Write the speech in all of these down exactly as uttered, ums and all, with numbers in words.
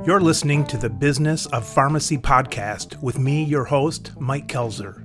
You're listening to the Business of Pharmacy podcast with me, your host, Mike Kelzer.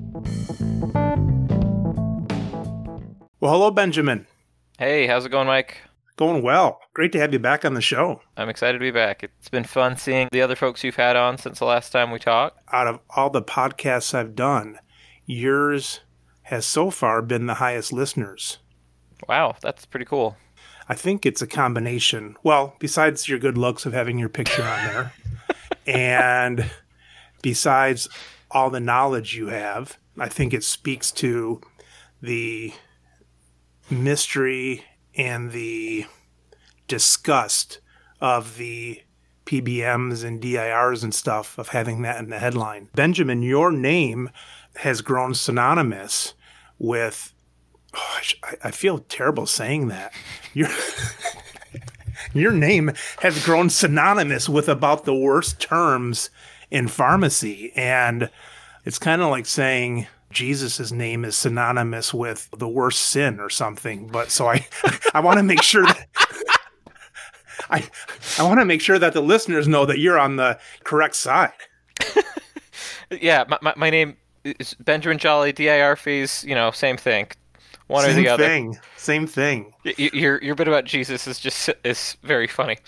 Well, hello, Benjamin. Hey, how's it going, Mike? Going well. Great to have you back on the show. I'm excited to be back. It's been fun seeing the other folks you've had on since the last time we talked. Out of all the podcasts I've done, yours has so far been the highest listeners. Wow, that's pretty cool. I think it's a combination. Well, besides your good looks of having your picture on there, and besides all the knowledge you have, I think it speaks to the mystery and the disgust of the P B Ms and D I Rs and stuff of having that in the headline. Benjamin, your name has grown synonymous with, oh, I feel terrible saying that. Your, your name has grown synonymous with about the worst terms in pharmacy. And it's kind of like saying Jesus' name is synonymous with the worst sin or something. But so I, I want to make sure that I, I want to make sure that the listeners know that you're on the correct side. Yeah, my, my, my name is Benjamin Jolly, D I R fees, you know, same thing. One Same or the other. Same thing. Same thing. Y- your your bit about Jesus is just is very funny.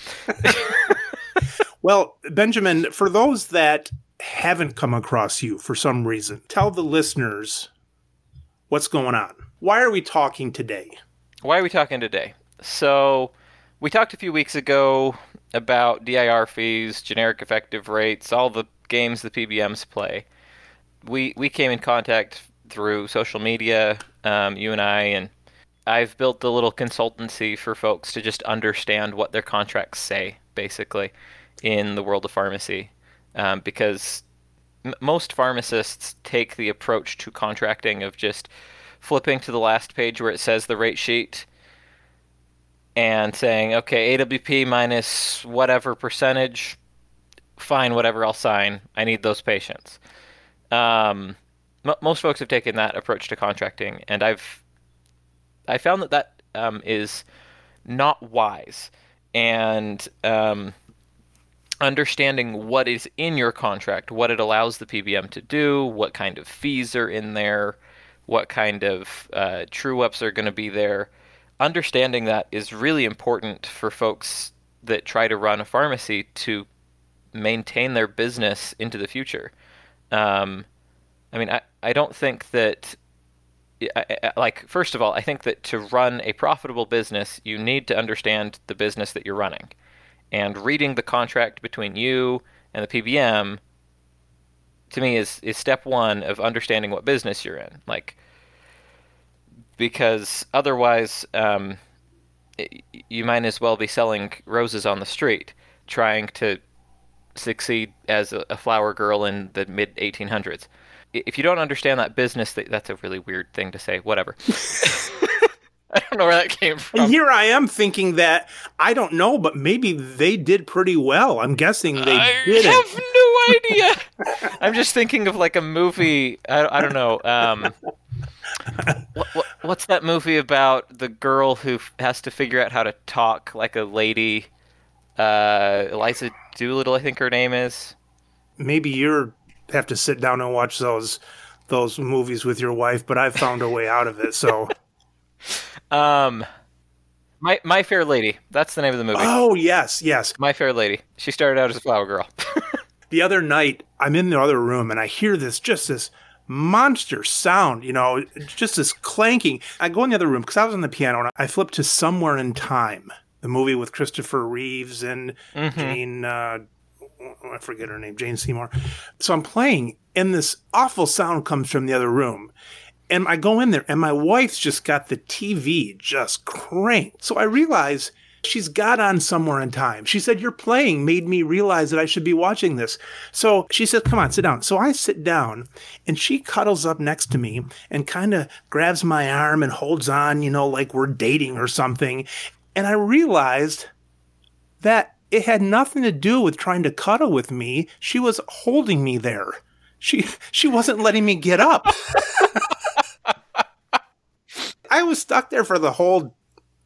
Well, Benjamin, for those that haven't come across you for some reason, tell the listeners what's going on. Why are we talking today? Why are we talking today? So we talked a few weeks ago about D I R fees, generic effective rates, all the games the P B Ms play. We we came in contact through social media, um, you and I, and I've built a little consultancy for folks to just understand what their contracts say, basically, in the world of pharmacy. Um, because m- most pharmacists take the approach to contracting of just flipping to the last page where it says the rate sheet and saying, okay, A W P minus whatever percentage, fine, whatever, I'll sign. I need those patients. Um, m- most folks have taken that approach to contracting, and I've I found that that um, is not wise. And um, understanding what is in your contract, what it allows the P B M to do, what kind of fees are in there, what kind of uh, true-ups are going to be there, understanding that is really important for folks that try to run a pharmacy to maintain their business into the future. Um, I mean, I, I don't think that, I, I, like, first of all, I think that to run a profitable business, you need to understand the business that you're running. And reading the contract between you and the P B M, to me, is, is step one of understanding what business you're in. Like, because otherwise, um, it, you might as well be selling roses on the street, trying to succeed as a, a flower girl in the mid eighteen hundreds. If you don't understand that business, that's a really weird thing to say. Whatever. I don't know where that came from. And here I am thinking that, I don't know, but maybe they did pretty well. I'm guessing they I didn't. I have no idea. I'm just thinking of like a movie. I, I don't know. Um, what, what, what's that movie about the girl who f- has to figure out how to talk like a lady? Uh, Eliza Doolittle, I think her name is. Maybe you're have to sit down and watch those those movies with your wife, but I've found a way out of it. So, um, my My Fair Lady. That's the name of the movie. Oh yes, yes. My Fair Lady. She started out as a flower girl. The other night, I'm in the other room and I hear this just this monster sound. You know, just this clanking. I go in the other room because I was on the piano and I flipped to Somewhere in Time, the movie with Christopher Reeves and mm-hmm. Jane. Uh, I forget her name, Jane Seymour. So I'm playing, and this awful sound comes from the other room. And I go in there, and my wife's just got the T V just cranked. So I realize she's got on Somewhere in Time. She said, your playing made me realize that I should be watching this. So she said, come on, sit down. So I sit down, and she cuddles up next to me and kind of grabs my arm and holds on, you know, like we're dating or something. And I realized that it had nothing to do with trying to cuddle with me. She was holding me there. She she wasn't letting me get up. I was stuck there for the whole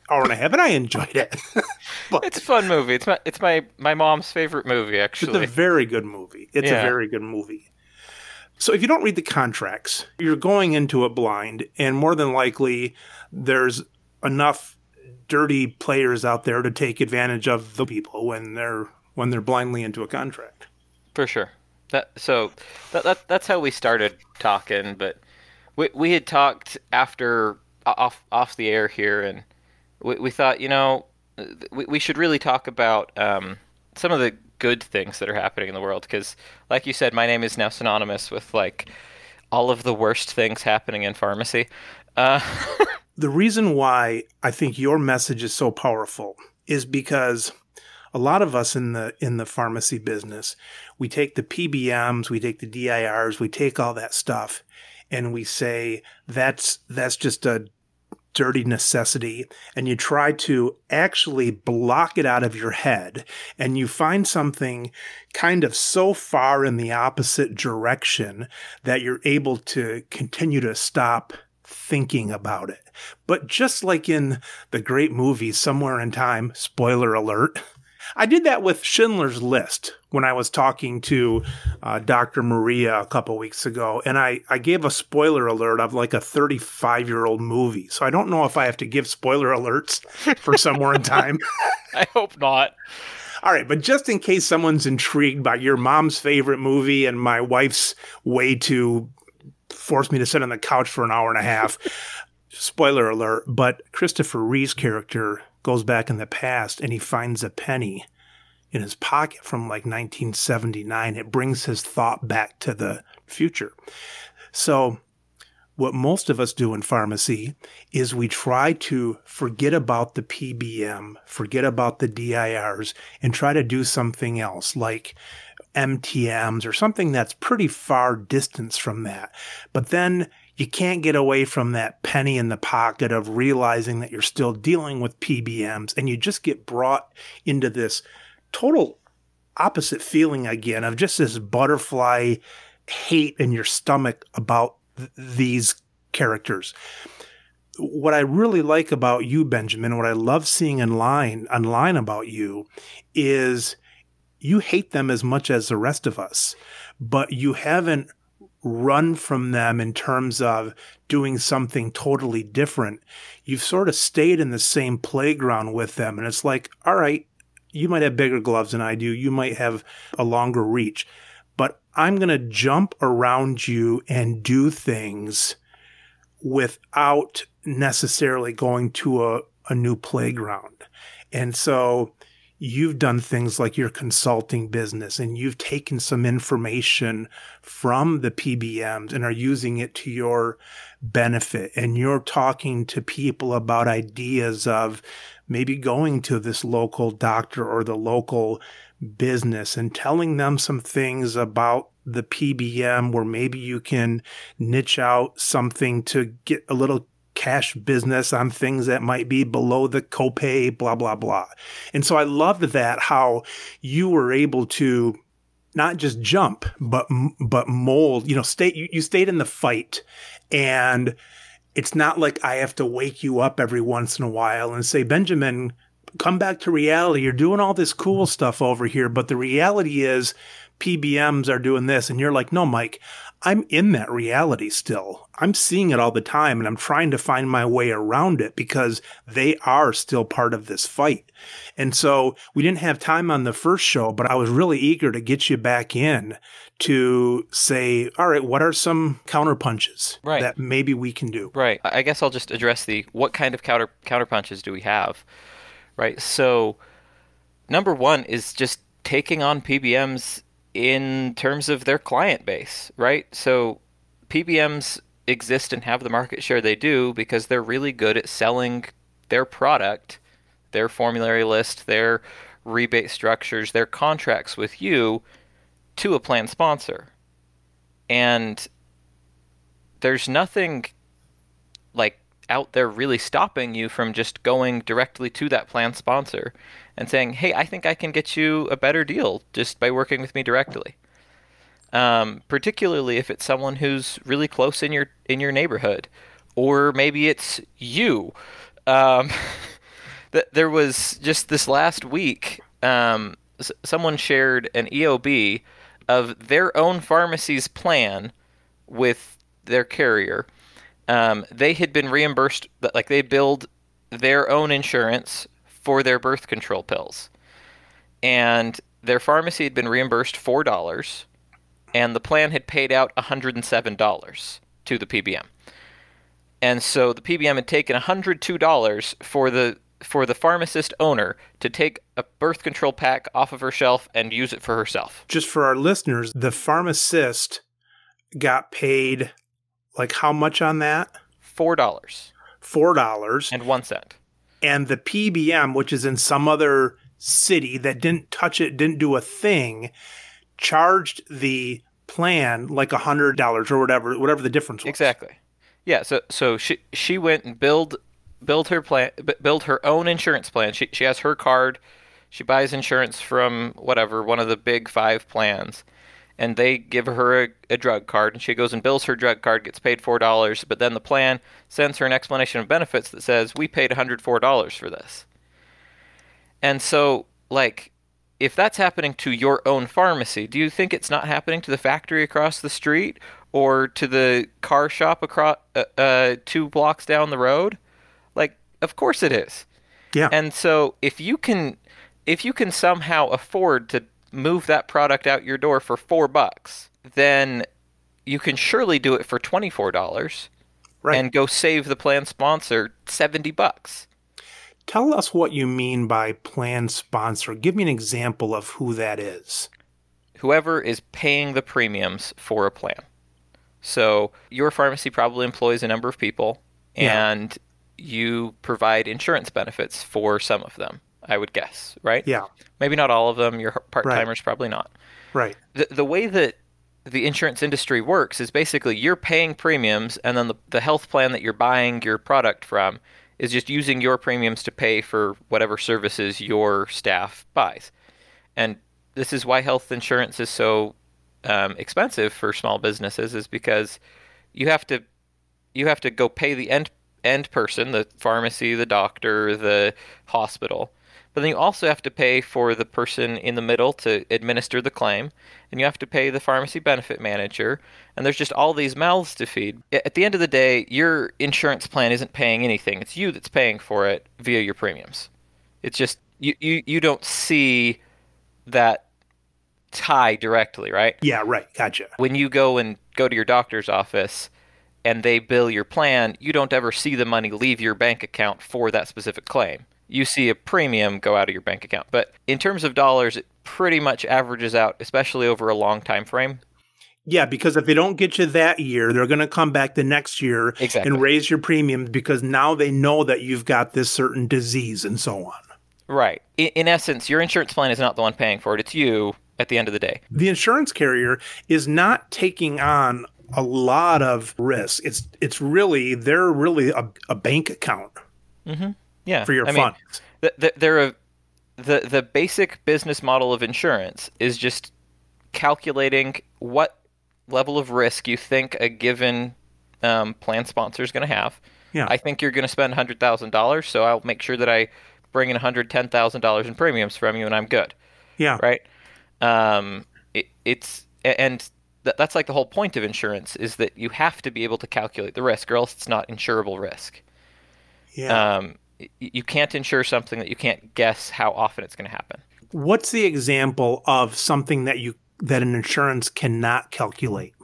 hour and a half, and I enjoyed it. But It's a fun movie. It's my it's my, my mom's favorite movie, actually. it's a very good movie. It's Yeah. a very good movie. So if you don't read the contracts, you're going into it blind, and more than likely, there's enough dirty players out there to take advantage of the people when they're when they're blindly into a contract. For sure. That so that, that that's how we started talking, but we we had talked after off off the air here, and we we thought, you know, we we should really talk about um, some of the good things that are happening in the world, because like you said, my name is now synonymous with like all of the worst things happening in pharmacy. Uh, The reason why I think your message is so powerful is because a lot of us in the in the pharmacy business, we take the P B Ms, we take the D I Rs, we take all that stuff, and we say that's that's just a dirty necessity, and you try to actually block it out of your head, and you find something kind of so far in the opposite direction that you're able to continue to stop thinking about it. But just like in the great movie Somewhere in Time, spoiler alert, I did that with Schindler's List when I was talking to uh, Doctor Maria a couple weeks ago, and I, I gave a spoiler alert of like a thirty-five-year-old movie. So I don't know if I have to give spoiler alerts for Somewhere in Time. I hope not. All right, but just in case someone's intrigued by your mom's favorite movie and my wife's way to force me to sit on the couch for an hour and a half, spoiler alert, but Christopher Reeve's character goes back in the past and he finds a penny in his pocket from like nineteen seventy-nine. It brings his thought back to the future. So what most of us do in pharmacy is we try to forget about the P B M, forget about the D I Rs, and try to do something else like M T Ms or something that's pretty far distance from that. But then you can't get away from that penny in the pocket of realizing that you're still dealing with P B Ms, and you just get brought into this total opposite feeling again of just this butterfly hate in your stomach about th- these characters. What I really like about you, Benjamin, what I love seeing online, online about you is you hate them as much as the rest of us, but you haven't run from them in terms of doing something totally different. You've sort of stayed in the same playground with them. And it's like, all right, you might have bigger gloves than I do. You might have a longer reach, but I'm going to jump around you and do things without necessarily going to a, a new playground. And so you've done things like your consulting business, and you've taken some information from the P B Ms and are using it to your benefit. And you're talking to people about ideas of maybe going to this local doctor or the local business and telling them some things about the P B M where maybe you can niche out something to get a little cash business on things that might be below the copay, blah, blah, blah. And so I loved that, how you were able to not just jump, but, but mold, you know, stay, you, you stayed in the fight. And it's not like I have to wake you up every once in a while and say, Benjamin, come back to reality. You're doing all this cool stuff over here, but the reality is P B Ms are doing this. And you're like, no, Mike, I'm in that reality still. I'm seeing it all the time, and I'm trying to find my way around it because they are still part of this fight. And so we didn't have time on the first show, but I was really eager to get you back in to say, all right, what are some counterpunches right. that maybe we can do? Right. I guess I'll just address the what kind of counter counterpunches do we have, right? So number one is just taking on P B Ms in terms of their client base, right? So P B Ms exist and have the market share they do because they're really good at selling their product, their formulary list, their rebate structures, their contracts with you to a plan sponsor. And there's nothing like out there really stopping you from just going directly to that plan sponsor and saying, hey, I think I can get you a better deal just by working with me directly. Um, particularly if it's someone who's really close in your in your neighborhood, or maybe it's you. Um, th- there was just this last week, um, s- someone shared an E O B of their own pharmacy's plan with their carrier. Um, they had been reimbursed, like they billed their own insurance for their birth control pills. And their pharmacy had been reimbursed four dollars, and the plan had paid out one hundred seven dollars to the P B M. And so the P B M had taken one hundred two dollars for the for the pharmacist owner to take a birth control pack off of her shelf and use it for herself. Just for our listeners, the pharmacist got paid like how much on that? four dollars. four dollars. And one cent. And the P B M, which is in some other city that didn't touch it, didn't do a thing, charged the plan like one hundred dollars or whatever, whatever the difference was. Exactly. Yeah, so so she she went and billed billed her plan billed her own insurance plan. She she has her card. She buys insurance from whatever, one of the big five plans. And they give her a, a drug card, and she goes and bills her drug card, gets paid four dollars, but then the plan sends her an explanation of benefits that says, we paid one hundred four dollars for this. And so, like, if that's happening to your own pharmacy, do you think it's not happening to the factory across the street or to the car shop across uh, uh, two blocks down the road? Like, of course it is. Yeah. And so if you can, if you can somehow afford to move that product out your door for four bucks, then you can surely do it for twenty-four dollars, right, and go save the plan sponsor seventy bucks. Tell us what you mean by plan sponsor. Give me an example of who that is. Whoever is paying the premiums for a plan. So your pharmacy probably employs a number of people, and yeah. you provide insurance benefits for some of them, I would guess, right? Yeah. Maybe not all of them. Your part-timers right. probably not. Right. The, the way that the insurance industry works is basically you're paying premiums, and then the, the health plan that you're buying your product from is just using your premiums to pay for whatever services your staff buys. And this is why health insurance is so um, expensive for small businesses, is because you have to you have to go pay the end end person, the pharmacy, the doctor, the hospital. But then you also have to pay for the person in the middle to administer the claim, and you have to pay the pharmacy benefit manager, and there's just all these mouths to feed. At the end of the day, your insurance plan isn't paying anything. It's you that's paying for it via your premiums. It's just, you, you, you don't see that tie directly, right? Yeah, right. Gotcha. When you go and go to your doctor's office and they bill your plan, you don't ever see the money leave your bank account for that specific claim. You see a premium go out of your bank account. But in terms of dollars, it pretty much averages out, especially over a long time frame. Yeah, because if they don't get you that year, they're going to come back the next year exactly. and raise your premiums because now they know that you've got this certain disease and so on. Right. In, in essence, your insurance plan is not the one paying for it. It's you at the end of the day. The insurance carrier is not taking on a lot of risk. It's it's really, they're really a, a bank account. Mm-hmm. Yeah, for your I funds. Mean, the, the, they're a, the the basic business model of insurance is just calculating what level of risk you think a given um, plan sponsor is going to have. Yeah. I think you're going to spend one hundred thousand dollars, so I'll make sure that I bring in one hundred ten thousand dollars in premiums from you, and I'm good. Yeah. Right. Um. It, it's and th- that's like the whole point of insurance is that you have to be able to calculate the risk, or else it's not insurable risk. Yeah. Um. You can't insure something that you can't guess how often it's going to happen. What's the example of something that you that an insurance cannot calculate?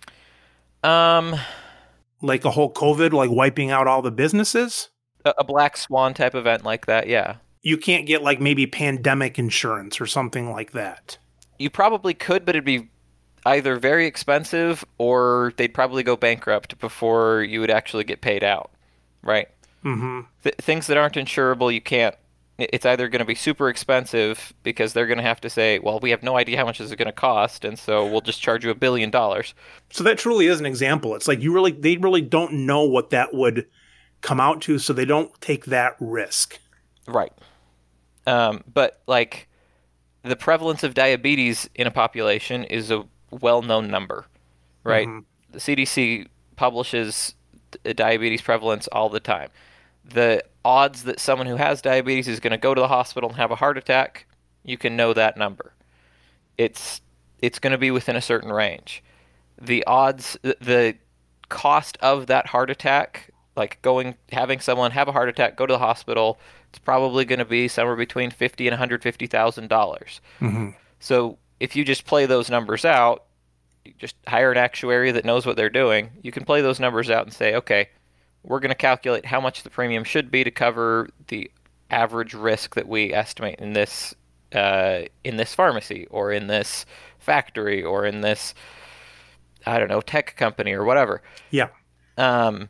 Um, like a whole COVID, like wiping out all the businesses? A, a black swan type event like that, yeah. You can't get like maybe pandemic insurance or something like that. You probably could, but it'd be either very expensive or they'd probably go bankrupt before you would actually get paid out, right? Mm-hmm. Th- things that aren't insurable, you can't. It's either going to be super expensive because they're going to have to say, well, we have no idea how much this is going to cost, and so we'll just charge you a billion dollars. So that truly is an example. It's like you really, they really don't know what that would come out to, so they don't take that risk. Right. Um, but like the prevalence of diabetes in a population is a well-known number, right? Mm-hmm. The C D C publishes diabetes prevalence all the time. The odds that someone who has diabetes is going to go to the hospital and have a heart attack, you can know that number. It's it's going to be within a certain range. The odds, the cost of that heart attack, like going, having someone have a heart attack, go to the hospital, it's probably going to be somewhere between fifty and one hundred fifty thousand dollars. Mm-hmm. So if you just play those numbers out, you just hire an actuary that knows what they're doing. You can play those numbers out and say, okay, we're going to calculate how much the premium should be to cover the average risk that we estimate in this uh, in this pharmacy or in this factory or in this, I don't know, tech company or whatever. Yeah. Um,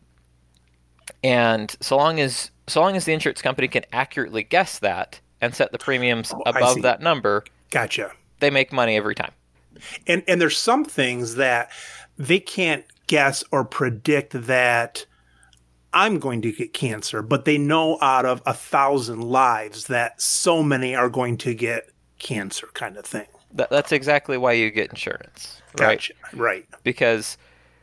and so long as so long as the insurance company can accurately guess that and set the premiums Oh, above that number, gotcha. They make money every time. And and there's some things that they can't guess or predict that I'm going to get cancer, but they know out of a thousand lives that so many are going to get cancer, kind of thing. That, that's exactly why you get insurance, right? Gotcha. Right. Because,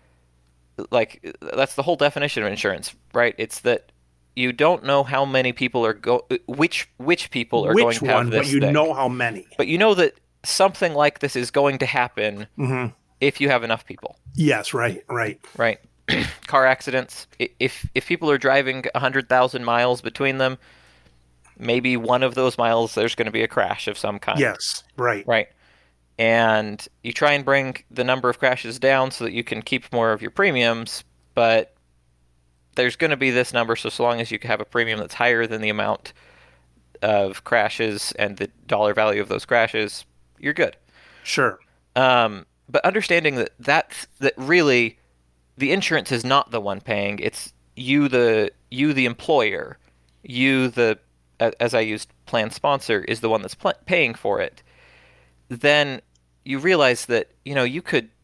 like, that's the whole definition of insurance, right? It's that you don't know how many people are go, which which people are Which going to one, have this but you thing. know how many. But you know that something like this is going to happen Mm-hmm. if you have enough people. Yes, right, right. Right. Car accidents. If if people are driving one hundred thousand miles between them, maybe one of those miles there's going to be a crash of some kind. Yes, right. Right. And you try and bring the number of crashes down so that you can keep more of your premiums, but there's going to be this number, so so long as you have a premium that's higher than the amount of crashes and the dollar value of those crashes, you're good. Sure. Um, but understanding that that's, that really the insurance is not the one paying, it's you the you the employer, you the, as I used plan sponsor, is the one that's pl- paying for it. Then you realize that, you know, you could,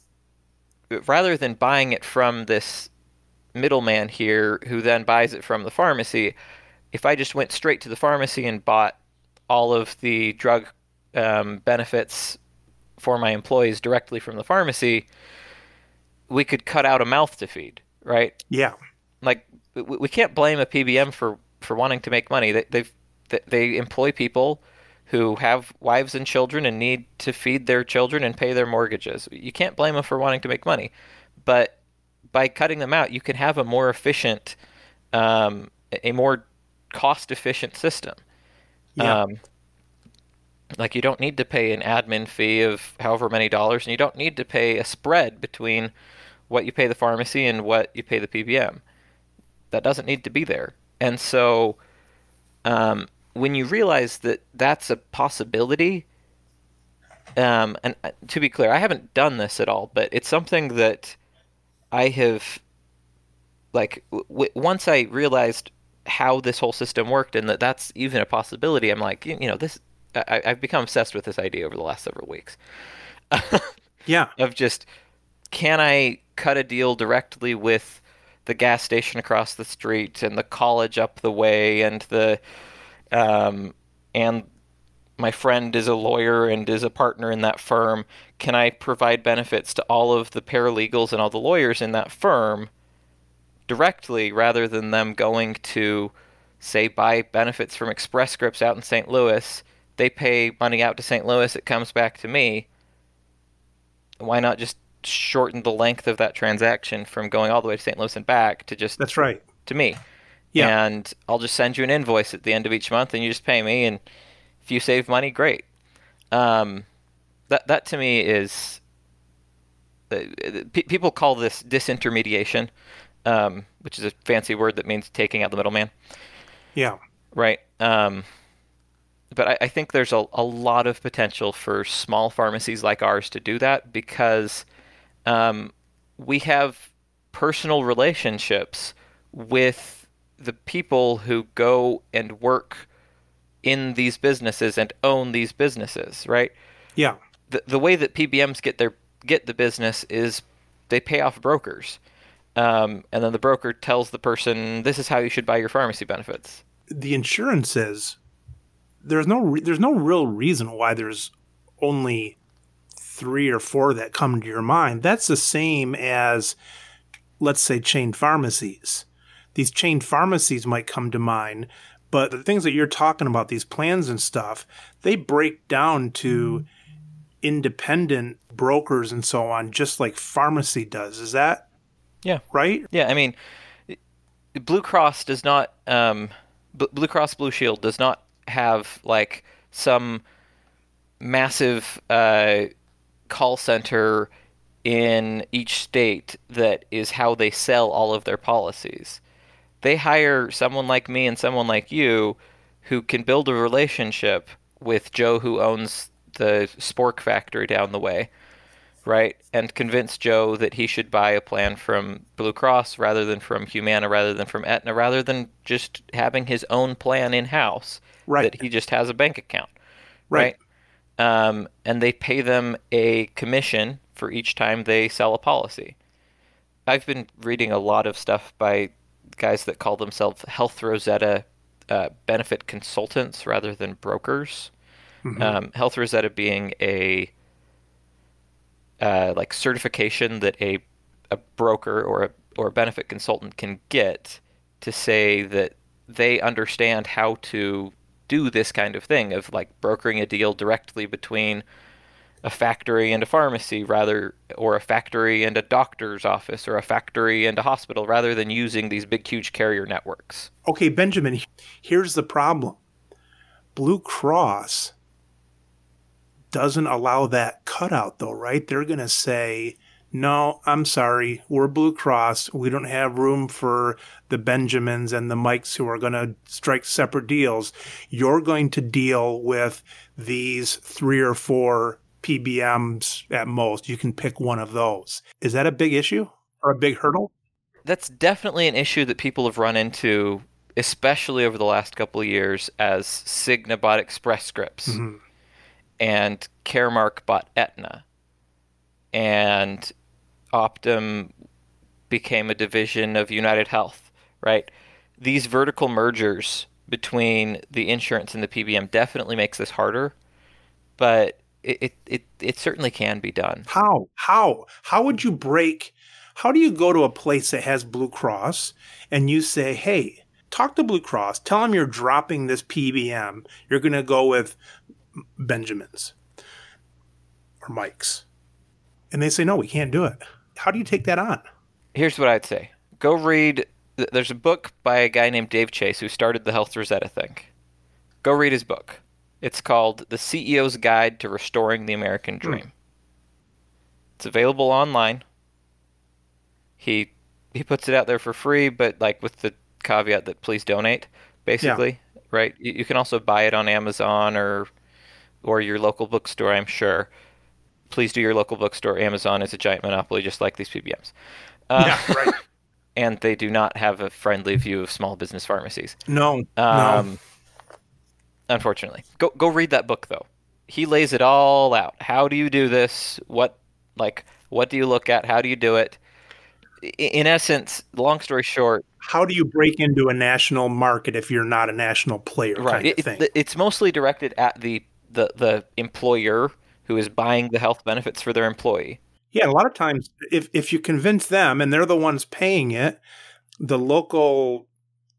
rather than buying it from this middleman here who then buys it from the pharmacy, if I just went straight to the pharmacy and bought all of the drug um, benefits for my employees directly from the pharmacy, we could cut out a mouth to feed, right? Yeah. Like, we, we can't blame a P B M for, for wanting to make money. They, they've, they employ people who have wives and children and need to feed their children and pay their mortgages. You can't blame them for wanting to make money. But by cutting them out, you can have a more efficient, um, a more cost-efficient system. Yeah. Um, like, you don't need to pay an admin fee of however many dollars, and you don't need to pay a spread between what you pay the pharmacy and what you pay the P B M. That doesn't need to be there. And so, um, when you realize that that's a possibility, um, and to be clear, I haven't done this at all, but it's something that I have, like, w- once I realized how this whole system worked and that that's even a possibility, I'm like, you, you know, this, I, I've become obsessed with this idea over the last several weeks. Yeah. Of just, can I cut a deal directly with the gas station across the street and the college up the way and the, um, and my friend is a lawyer and is a partner in that firm. Can I provide benefits to all of the paralegals and all the lawyers in that firm directly rather than them going to, say, buy benefits from Express Scripts out in Saint Louis? They pay money out to Saint Louis, it comes back to me. Why not just shorten the length of that transaction from going all the way to Saint Louis and back to just That's right. to me? Yeah. And I'll just send you an invoice at the end of each month, and you just pay me. And if you save money, great. Um, that that to me is uh, p- people call this disintermediation, um, which is a fancy word that means taking out the middleman, Yeah. right? Um, but I, I think there's a, a lot of potential for small pharmacies like ours to do that because um, we have personal relationships with the people who go and work in these businesses and own these businesses, right? Yeah. The the way that P B Ms get their get the business is they pay off brokers, um, and then the broker tells the person, "This is how you should buy your pharmacy benefits." The insurances, there's no re- there's no real reason why there's only three or four that come to your mind. That's the same as, let's say, chain pharmacies. these chain pharmacies might come to mind. But the things that you're talking about, these plans and stuff, they break down to independent brokers and so on, just like pharmacy does. Is that Yeah. right? Yeah, I mean, Blue Cross does not, um, B- Blue Cross Blue Shield does not have like some massive uh, call center in each state that is how they sell all of their policies. They hire someone like me and someone like you who can build a relationship with Joe who owns the spork factory down the way, right? And convince Joe that he should buy a plan from Blue Cross rather than from Humana, rather than from Aetna, rather than just having his own plan in-house, Right. that he just has a bank account, Right. right? Um, and they pay them a commission for each time they sell a policy. I've been reading a lot of stuff by guys that call themselves Health Rosetta uh, benefit consultants rather than brokers. Mhm. Um, Health Rosetta being a uh, like certification that a a broker or a or a benefit consultant can get to say that they understand how to do this kind of thing of like brokering a deal directly between a factory and a pharmacy rather, or a factory and a doctor's office, or a factory and a hospital, rather than using these big, huge carrier networks. Okay, Benjamin, here's the problem. Blue Cross doesn't allow that cutout, though, right? They're going to say, no, I'm sorry, we're Blue Cross. We don't have room for the Benjamins and the Mikes who are going to strike separate deals. You're going to deal with these three or four P B Ms at most. You can pick one of those. Is that a big issue or a big hurdle? That's definitely an issue that people have run into, especially over the last couple of years, as Cigna bought Express Scripts Mm-hmm. and Caremark bought Aetna, and Optum became a division of United Health, right? These vertical mergers between the insurance and the P B M definitely makes this harder, but it, it, it, it certainly can be done. How? How? How would you break? How do you go to a place that has Blue Cross and you say, hey, talk to Blue Cross, tell them you're dropping this P B M. You're going to go with Benjamins or Mikes. And they say, no, we can't do it. How do you take that on? Here's what I'd say. Go read, there's a book by a guy named Dave Chase who started the Health Rosetta thing. Go read his book. It's called The C E O's Guide to Restoring the American Dream. Mm. It's available online. He he puts it out there for free, but like with the caveat that please donate, basically, yeah. Right? You, you can also buy it on Amazon or or your local bookstore, I'm sure. Please do your local bookstore. Amazon is a giant monopoly, just like these P B Ms. Uh, yeah, right. And they do not have a friendly view of small business pharmacies. No, um, no. Unfortunately. Go go read that book, though. He lays it all out. How do you do this? What like what do you look at? How do you do it? In essence, long story short, how do you break into a national market if you're not a national player? Right. Kind of it, thing? It, it's mostly directed at the, the, the employer who is buying the health benefits for their employee. Yeah, a lot of times, if if you convince them and they're the ones paying it, the local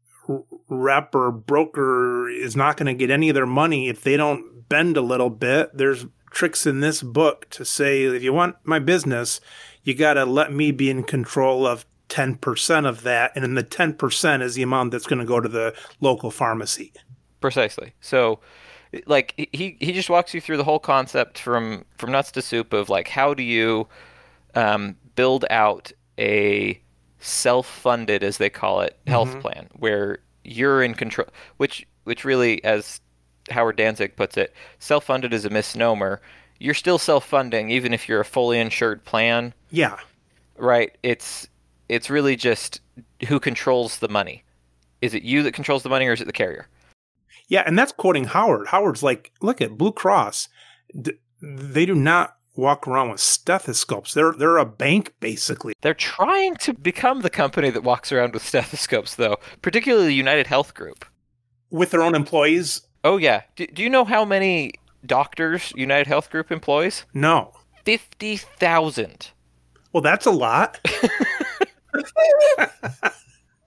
rep or broker is not going to get any of their money if they don't bend a little bit. There's tricks in this book to say, if you want my business, you got to let me be in control of ten percent of that. And then the ten percent is the amount that's going to go to the local pharmacy. Precisely. So, like, he, he just walks you through the whole concept from, from nuts to soup of, like, how do you um, build out a self-funded, as they call it, health mm-hmm. plan, where you're in control, which which really, as Howard Danzig puts it, self-funded is a misnomer. You're still self-funding, even if you're a fully insured plan. Yeah. Right? It's it's really just who controls the money. Is it you that controls the money, or is it the carrier? Yeah, and that's quoting Howard. Howard's like, look at Blue Cross. D- they do not walk around with stethoscopes. They're they're a bank, basically. They're trying to become the company that walks around with stethoscopes, though, particularly United Health Group. With their own employees? Oh, yeah. Do, do you know how many doctors United Health Group employs? No. fifty thousand. Well, that's a lot.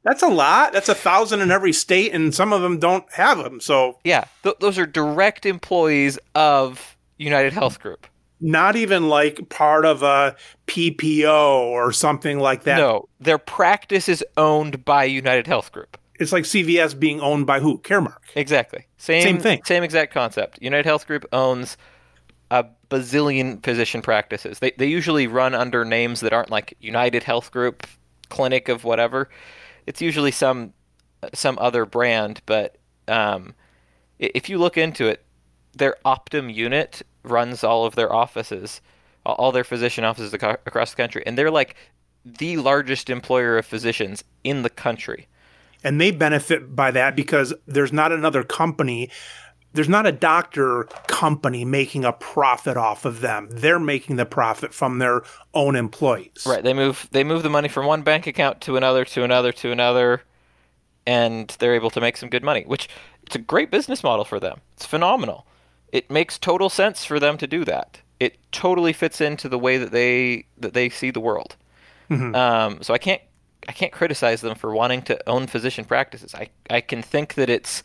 That's a lot. That's a thousand in every state, and some of them don't have them. So Yeah, th- those are direct employees of United Health Group. not even like part of a P P O or something like that. No, their practice is owned by United Health Group. It's like C V S being owned by who? Caremark. Exactly. Same, Same thing. Same exact concept. United Health Group owns a bazillion physician practices. They, they usually run under names that aren't like United Health Group, Clinic of whatever. It's usually some some other brand, but um, if you look into it, their Optum unit runs all of their offices, all their physician offices ac- across the country, and they're like the largest employer of physicians in the country. And they benefit by that because there's not another company, there's not a doctor company making a profit off of them. They're making the profit from their own employees. Right. They move they move the money from one bank account to another, to another, to another, and they're able to make some good money, which it's a great business model for them. It's phenomenal. It makes total sense for them to do that. It totally fits into the way that they that they see the world. Mm-hmm. Um, so I can't I can't criticize them for wanting to own physician practices. I, I can think that it's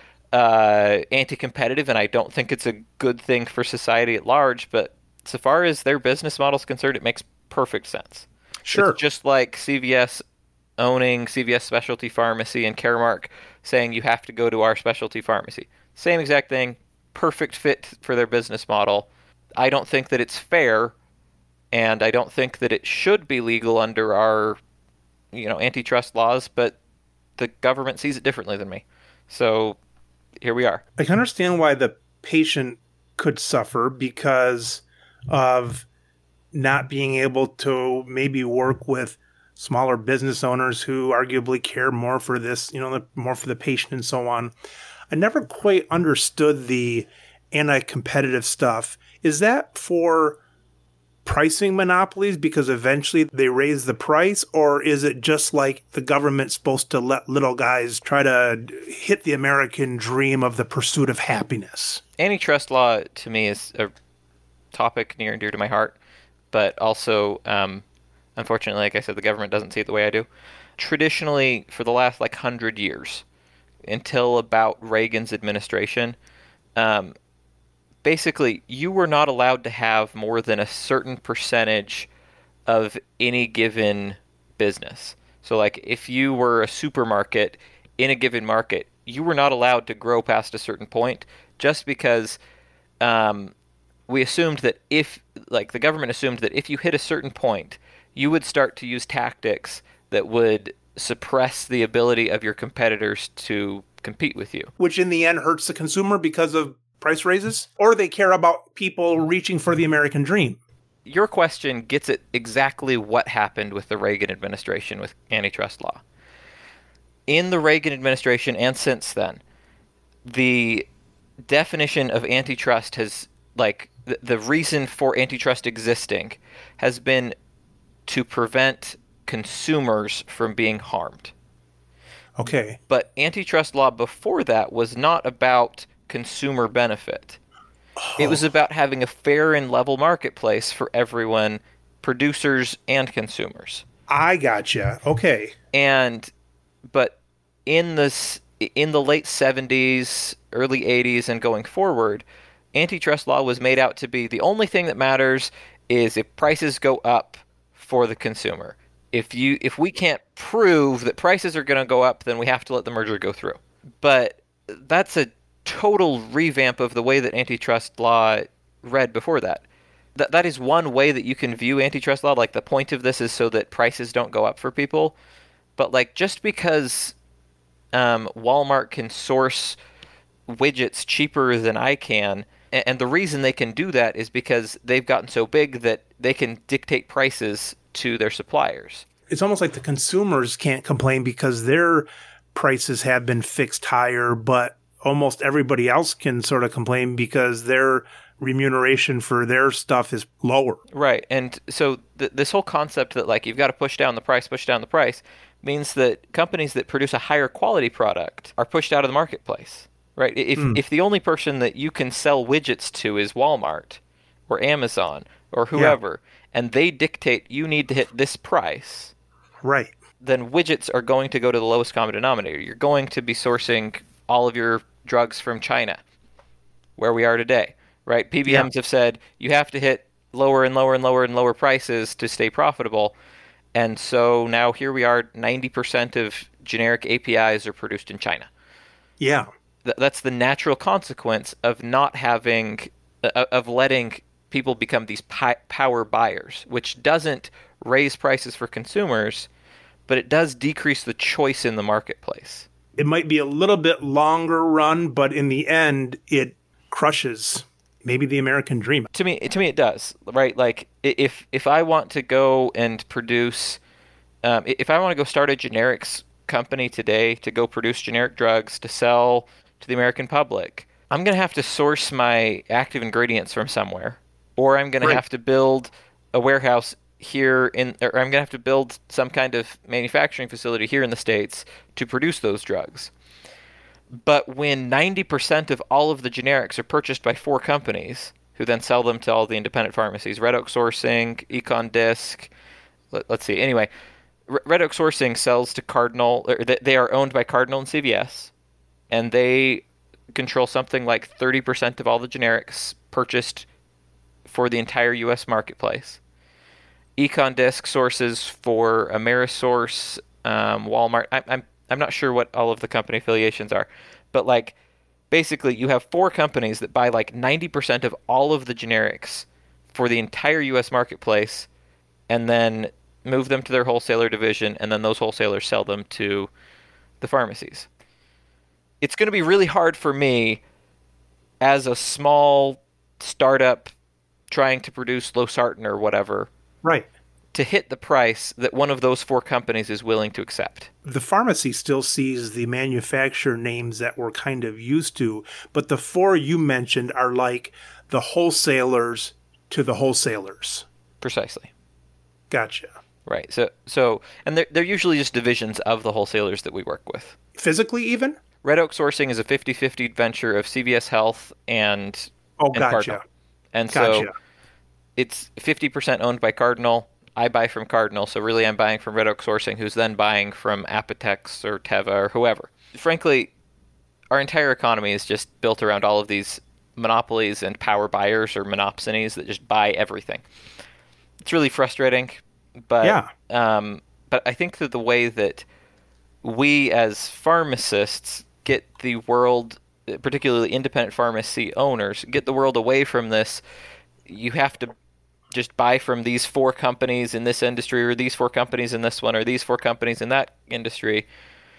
uh, anti-competitive, and I don't think it's a good thing for society at large, but so far as their business model is concerned, it makes perfect sense. Sure. It's just like C V S owning C V S Specialty Pharmacy and Caremark saying you have to go to our specialty pharmacy. Same exact thing, perfect fit for their business model. I don't think that it's fair, and I don't think that it should be legal under our you know, antitrust laws, but the government sees it differently than me. So here we are. I can understand why the patient could suffer because of not being able to maybe work with smaller business owners who arguably care more for this, you know, more for the patient and so on. I never quite understood the anti-competitive stuff. Is that for pricing monopolies because eventually they raise the price, or is it just like the government's supposed to let little guys try to hit the American dream of the pursuit of happiness? Antitrust law to me is a topic near and dear to my heart, but also, um, unfortunately, like I said, the government doesn't see it the way I do. Traditionally, for the last like hundred years, until about Reagan's administration, um, basically, you were not allowed to have more than a certain percentage of any given business. So, like, if you were a supermarket in a given market, you were not allowed to grow past a certain point just because um, we assumed that if, like, the government assumed that if you hit a certain point, you would start to use tactics that would suppress the ability of your competitors to compete with you. Which in the end hurts the consumer because of price raises, or they care about people reaching for the American dream? Your question gets at exactly what happened with the Reagan administration with antitrust law. In the Reagan administration and since then, the definition of antitrust has, like, the, the reason for antitrust existing has been to prevent consumers from being harmed. Okay. But antitrust law before that was not about consumer benefit. Oh. It was about having a fair and level marketplace for everyone, producers and consumers. I gotcha. Okay. And but in this in the late seventies, early eighties, and going forward, antitrust law was made out to be the only thing that matters is if prices go up for the consumer. If you if we can't prove that prices are going to go up, then we have to let the merger go through. But that's a total revamp of the way that antitrust law read before that. That that is one way that you can view antitrust law. Like, the point of this is so that prices don't go up for people. But, like, just because um, Walmart can source widgets cheaper than I can, and, and the reason they can do that is because they've gotten so big that they can dictate prices to their suppliers. It's almost like the consumers can't complain because their prices have been fixed higher, but almost everybody else can sort of complain because their remuneration for their stuff is lower. Right. And so th- this whole concept that, like, you've got to push down the price, push down the price, means that companies that produce a higher quality product are pushed out of the marketplace. Right. If mm. if the only person that you can sell widgets to is Walmart or Amazon or whoever, yeah. and they dictate you need to hit this price. Right. then widgets are going to go to the lowest common denominator. You're going to be sourcing all of your drugs from China, where we are today, right? P B Ms yeah. have said you have to hit lower and lower and lower and lower prices to stay profitable. And so now here we are, ninety percent of generic A P Is are produced in China. Yeah. Th- that's the natural consequence of not having, uh, of letting people become these pi- power buyers, which doesn't raise prices for consumers, but it does decrease the choice in the marketplace. It might be a little bit longer run, but in the end, it crushes maybe the American dream. To me, to me, it does, right? Like, if if I want to go and produce, um, if I want to go start a generics company today to go produce generic drugs to sell to the American public, I'm going to have to source my active ingredients from somewhere, or I'm going right. to have to build a warehouse here in, or I'm going to have to build some kind of manufacturing facility here in the States to produce those drugs. But when ninety percent of all of the generics are purchased by four companies, who then sell them to all the independent pharmacies, Red Oak Sourcing, Econ Disc, let, let's see, anyway, Red Oak Sourcing sells to Cardinal, or they are owned by Cardinal and C V S, and they control something like thirty percent of all the generics purchased for the entire U S marketplace. Econ Disc sources for Amerisource, um, Walmart. I, I'm I'm not sure what all of the company affiliations are, but like basically you have four companies that buy like ninety percent of all of the generics for the entire U S marketplace, and then move them to their wholesaler division, and then those wholesalers sell them to the pharmacies. It's going to be really hard for me as a small startup trying to produce losartan or whatever, right, to hit the price that one of those four companies is willing to accept. The pharmacy still sees the manufacturer names that we're kind of used to, but the four you mentioned are like the wholesalers to the wholesalers. Precisely. Gotcha. Right. So, so, and they're, they're usually just divisions of the wholesalers that we work with. Physically even? Red Oak Sourcing is a fifty-fifty venture of C V S Health and, oh, and gotcha. Cardinal. And gotcha. so it's fifty percent owned by Cardinal. I buy from Cardinal, so really I'm buying from Red Oak Sourcing, who's then buying from Apotex or Teva or whoever. Frankly, our entire economy is just built around all of these monopolies and power buyers or monopsonies that just buy everything. It's really frustrating, but yeah. um, but I think that the way that we as pharmacists get the world, particularly independent pharmacy owners, get the world away from this, you have to just buy from these four companies in this industry, or these four companies in this one, or these four companies in that industry,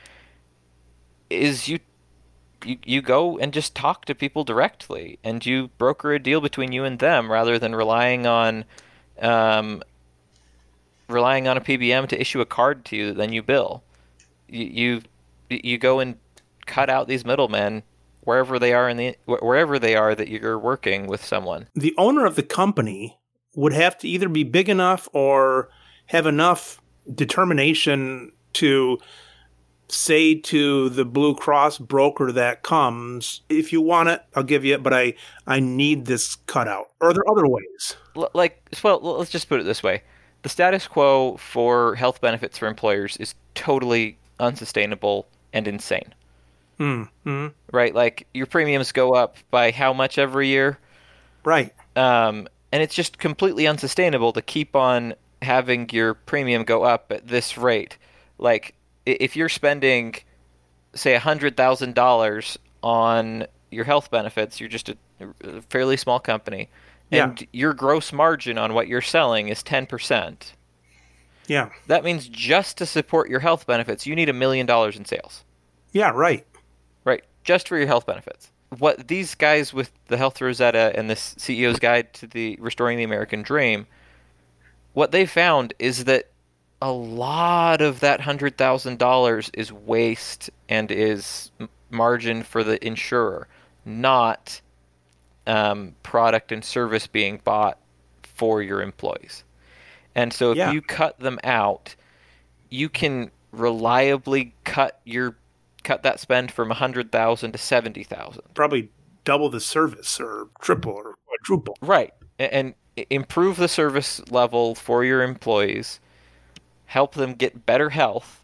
is you you you go and just talk to people directly, and you broker a deal between you and them, rather than relying on um, relying on a P B M to issue a card to you that then you bill. You you, you go and cut out these middlemen wherever they are in the wherever they are that you're working with someone. The owner of the company would have to either be big enough or have enough determination to say to the Blue Cross broker that comes, if you want it, I'll give you it, but I, I need this cutout. Or are there other ways? L- like, well, let's just put it this way. The status quo for health benefits for employers is totally unsustainable and insane. Mm-hmm. Right? Like, your premiums go up by how much every year? Right. Um, and it's just completely unsustainable to keep on having your premium go up at this rate. Like, if you're spending, say, one hundred thousand dollars on your health benefits, you're just a, a fairly small company, and yeah. your gross margin on what you're selling is ten percent. Yeah. That means just to support your health benefits, you need a million dollars in sales. Yeah, right. Right, just for your health benefits. What these guys with the Health Rosetta and this C E O's Guide to the Restoring the American Dream, what they found is that a lot of that one hundred thousand dollars is waste and is margin for the insurer, not um, product and service being bought for your employees. And so if yeah. you cut them out, you can reliably cut your cut that spend from one hundred thousand dollars to seventy thousand dollars. Probably double the service or triple or quadruple. Right. And improve the service level for your employees, help them get better health,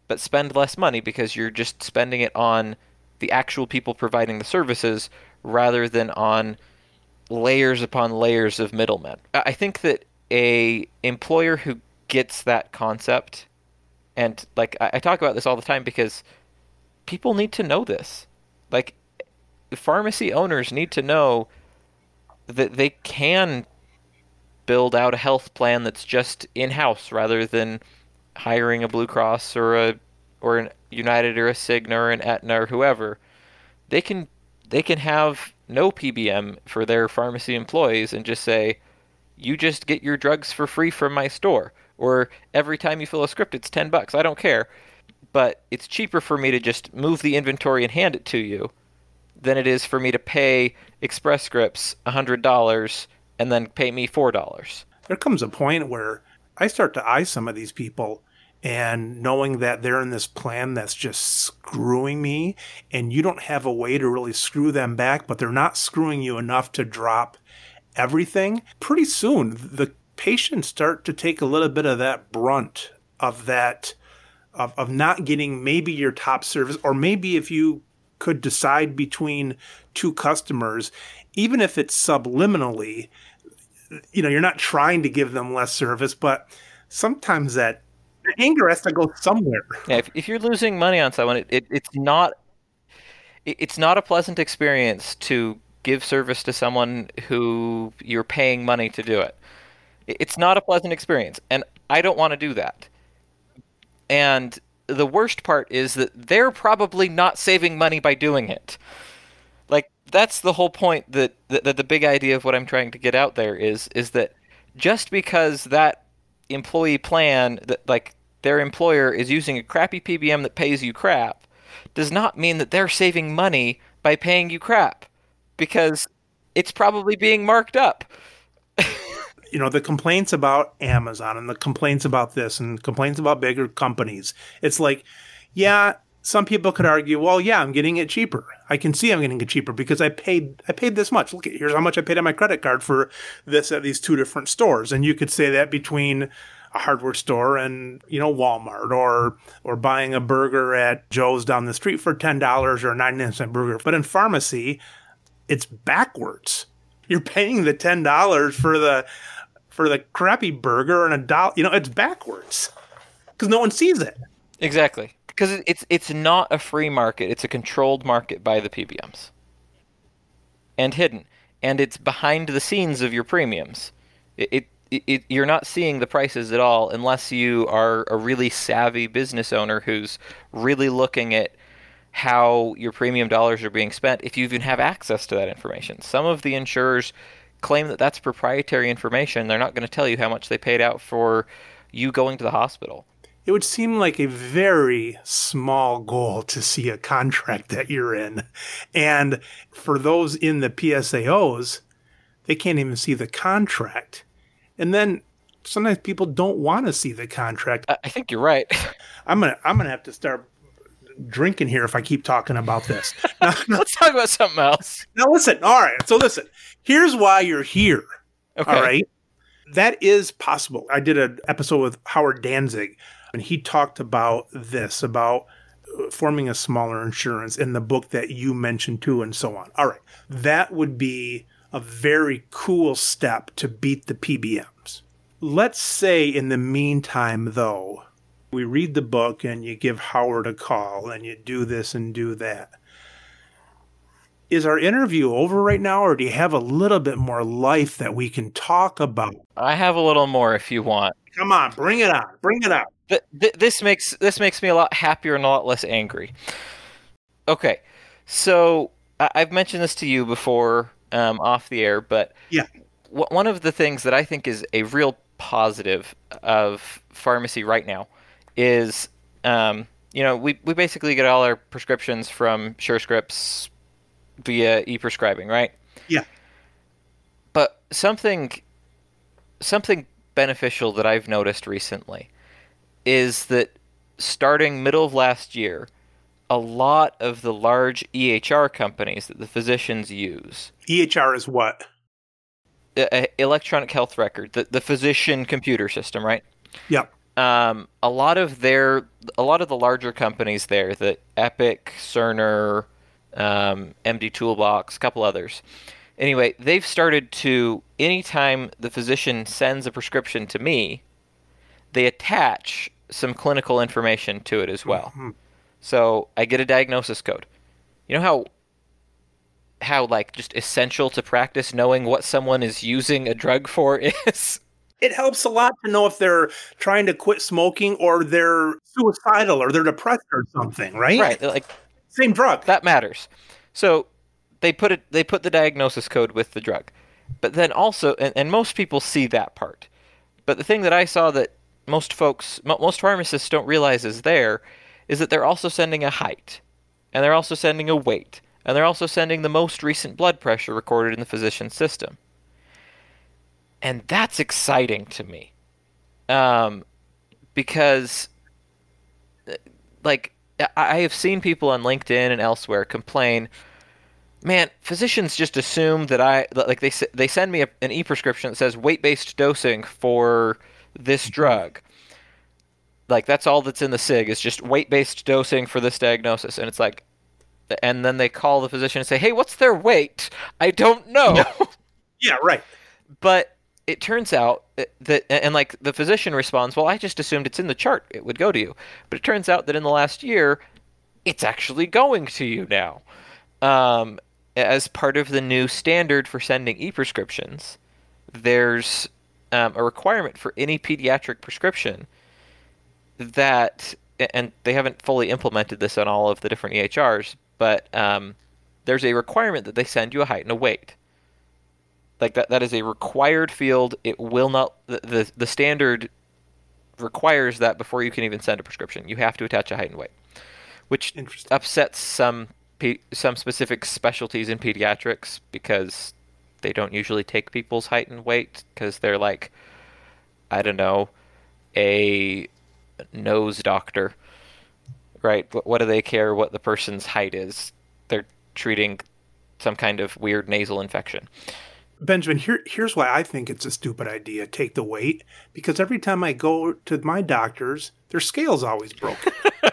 but spend less money because you're just spending it on the actual people providing the services rather than on layers upon layers of middlemen. I think that a employer who gets that concept, and like I, I talk about this all the time because people need to know this. Like, pharmacy owners need to know that they can build out a health plan that's just in-house rather than hiring a Blue Cross or a or an United or a Cigna or an Aetna or whoever. They can they can have no P B M for their pharmacy employees and just say, you just get your drugs for free from my store, or every time you fill a script it's ten bucks. I don't care, but it's cheaper for me to just move the inventory and hand it to you than it is for me to pay Express Scripts one hundred dollars and then pay me four dollars. There comes a point where I start to eye some of these people, and knowing that they're in this plan that's just screwing me, and you don't have a way to really screw them back, but they're not screwing you enough to drop everything. Pretty soon, the patients start to take a little bit of that brunt of that, of, of not getting maybe your top service, or maybe if you could decide between two customers, even if it's subliminally, you know, you're not trying to give them less service, but sometimes that anger has to go somewhere. Yeah, if, if you're losing money on someone, it, it, it's not it, it's not a pleasant experience to give service to someone who you're paying money to do it. it. It's not a pleasant experience, and I don't want to do that. And the worst part is that they're probably not saving money by doing it. Like, that's the whole point, that, that, that the big idea of what I'm trying to get out there is is that just because that employee plan, that like their employer is using a crappy P B M that pays you crap, does not mean that they're saving money by paying you crap, because it's probably being marked up. You know, the complaints about Amazon and the complaints about this and complaints about bigger companies. It's like, yeah, some people could argue, well, yeah, I'm getting it cheaper. I can see I'm getting it cheaper because I paid I paid this much. Look, here's how much I paid on my credit card for this at these two different stores. And you could say that between a hardware store and, you know, Walmart, or or buying a burger at Joe's down the street for ten dollars, or a ninety-nine cent burger. But in pharmacy, it's backwards. You're paying the ten dollars for the for the crappy burger and a dollar. You know, it's backwards because no one sees it. Exactly. Because it's it's not a free market. It's a controlled market by the P B Ms. And hidden. And it's behind the scenes of your premiums. It, it, it you're not seeing the prices at all unless you are a really savvy business owner who's really looking at how your premium dollars are being spent, if you even have access to that information. Some of the insurers claim that that's proprietary information. They're not going to tell you how much they paid out for you going to the hospital. It would seem like a very small goal to see a contract that you're in. And for those in the P S A Os, they can't even see the contract. And then sometimes people don't want to see the contract. I think you're right. I'm going to I'm gonna have to start drinking here if I keep talking about this. Now, Let's talk about something else. Now listen. All right. So listen, here's why you're here. Okay. All right. That is possible. I did an episode with Howard Danzig, and he talked about this, about forming a smaller insurance in the book that you mentioned too, and so on. All right. That would be a very cool step to beat the P B Ms. Let's say in the meantime, though, we read the book and you give Howard a call and you do this and do that. Is our interview over right now, or do you have a little bit more life that we can talk about? I have a little more if you want. Come on, bring it on. Bring it on. Th- th- this makes this makes me a lot happier and a lot less angry. Okay, so I- I've mentioned this to you before um, off the air, but yeah, w- one of the things that I think is a real positive of pharmacy right now is, um, you know, we we basically get all our prescriptions from SureScripts via e-prescribing, right? Yeah. But something something beneficial that I've noticed recently is that starting middle of last year, a lot of the large E H R companies that the physicians use. E H R is what? Uh, electronic health record, the, the physician computer system, right? Yep. um, a lot of their, a lot of the larger companies there, the Epic, Cerner, um, M D Toolbox, a couple others. Anyway, they've started to, anytime the physician sends a prescription to me, they attach some clinical information to it as well. Mm-hmm. So I get a diagnosis code. You know how how like just essential to practice knowing what someone is using a drug for is? It helps a lot to know if they're trying to quit smoking or they're suicidal or they're depressed or something, right? Right, like Same drug. that matters. So they put it they put the diagnosis code with the drug. But then also and, and most people see that part. But the thing that I saw that most folks most pharmacists don't realize is there is that they're also sending a height, and they're also sending a weight, and they're also sending the most recent blood pressure recorded in the physician's system. And that's exciting to me. Um, because, like, I have seen people on LinkedIn and elsewhere complain, man, physicians just assume that I, like, they, they send me a, an e-prescription that says weight-based dosing for this drug. Like, that's all that's in the S I G is just weight-based dosing for this diagnosis. And it's like, and then they call the physician and say, hey, what's their weight? I don't know. Yeah, yeah, right. But it turns out that, and like the physician responds, well, I just assumed it's in the chart. It would go to you. But it turns out that in the last year, it's actually going to you now. Um, as part of the new standard for sending e-prescriptions, there's um, a requirement for any pediatric prescription that, and they haven't fully implemented this on all of the different E H Rs, but um, there's a requirement that they send you a height and a weight. Like that, that is a required field. It will not, the, the, the standard requires that before you can even send a prescription. You have to attach a height and weight, which upsets some some specific specialties in pediatrics because they don't usually take people's height and weight because they're like, I don't know, a nose doctor, right? What, what do they care what the person's height is? They're treating some kind of weird nasal infection. Benjamin, here, here's why I think it's a stupid idea. Take the weight, because every time I go to my doctors, their scale's always broken.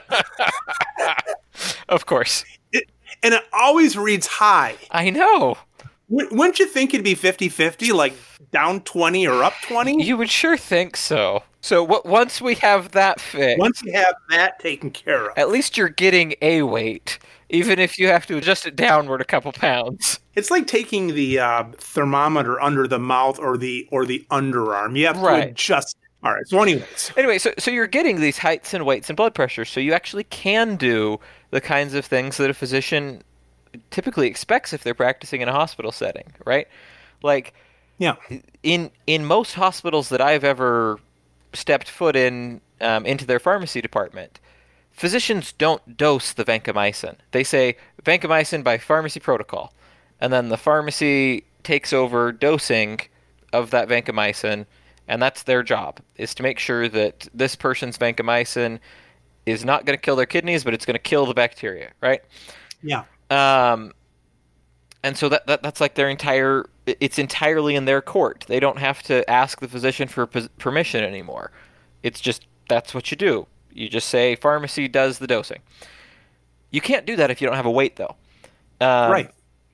Of course. It, and it always reads high. I know. W- wouldn't you think it'd be fifty-fifty, like down twenty or up twenty? You would sure think so. So what? Once we have that fixed, once you have that taken care of, at least you're getting a weight, even if you have to adjust it downward a couple pounds. It's like taking the uh, thermometer under the mouth or the or the underarm. You have right. to adjust. All right. So, anyways, anyway, so so you're getting these heights and weights and blood pressure, so you actually can do the kinds of things that a physician typically expects if they're practicing in a hospital setting, right? Like, yeah, in in most hospitals that I've ever stepped foot in um, into their pharmacy department, physicians don't dose the vancomycin. They say vancomycin by pharmacy protocol, and then the pharmacy takes over dosing of that vancomycin, and that's their job, is to make sure that this person's vancomycin is not going to kill their kidneys, but it's going to kill the bacteria, right? Yeah. Um, and so that, that that's like their entire, it's entirely in their court. They don't have to ask the physician for p- permission anymore. It's just, that's what you do. You just say pharmacy does the dosing. You can't do that if you don't have a weight, though. Um, right.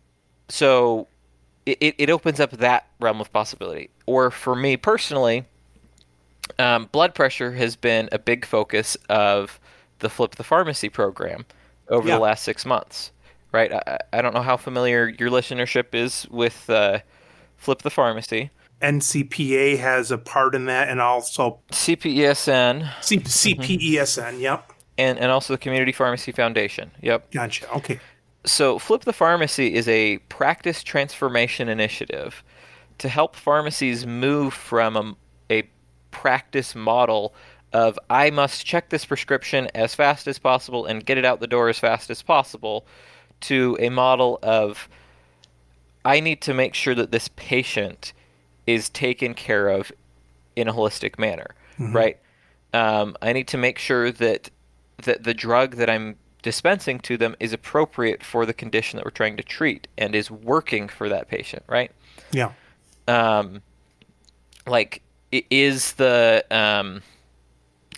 So it, it opens up that realm of possibility. Or for me personally, um, blood pressure has been a big focus of the Flip the Pharmacy program over yeah. the last six months. Right? I, I don't know how familiar your listenership is with uh, Flip the Pharmacy. N C P A has a part in that, and also C P E S N. C- C P E S N, yep. And and also the Community Pharmacy Foundation. Yep. Gotcha. Okay. So Flip the Pharmacy is a practice transformation initiative to help pharmacies move from a, a practice model of I must check this prescription as fast as possible and get it out the door as fast as possible to a model of I need to make sure that this patient is taken care of in a holistic manner, mm-hmm. right? Um, I need to make sure that that the drug that I'm dispensing to them is appropriate for the condition that we're trying to treat and is working for that patient, right? Yeah. Um, like, is the um,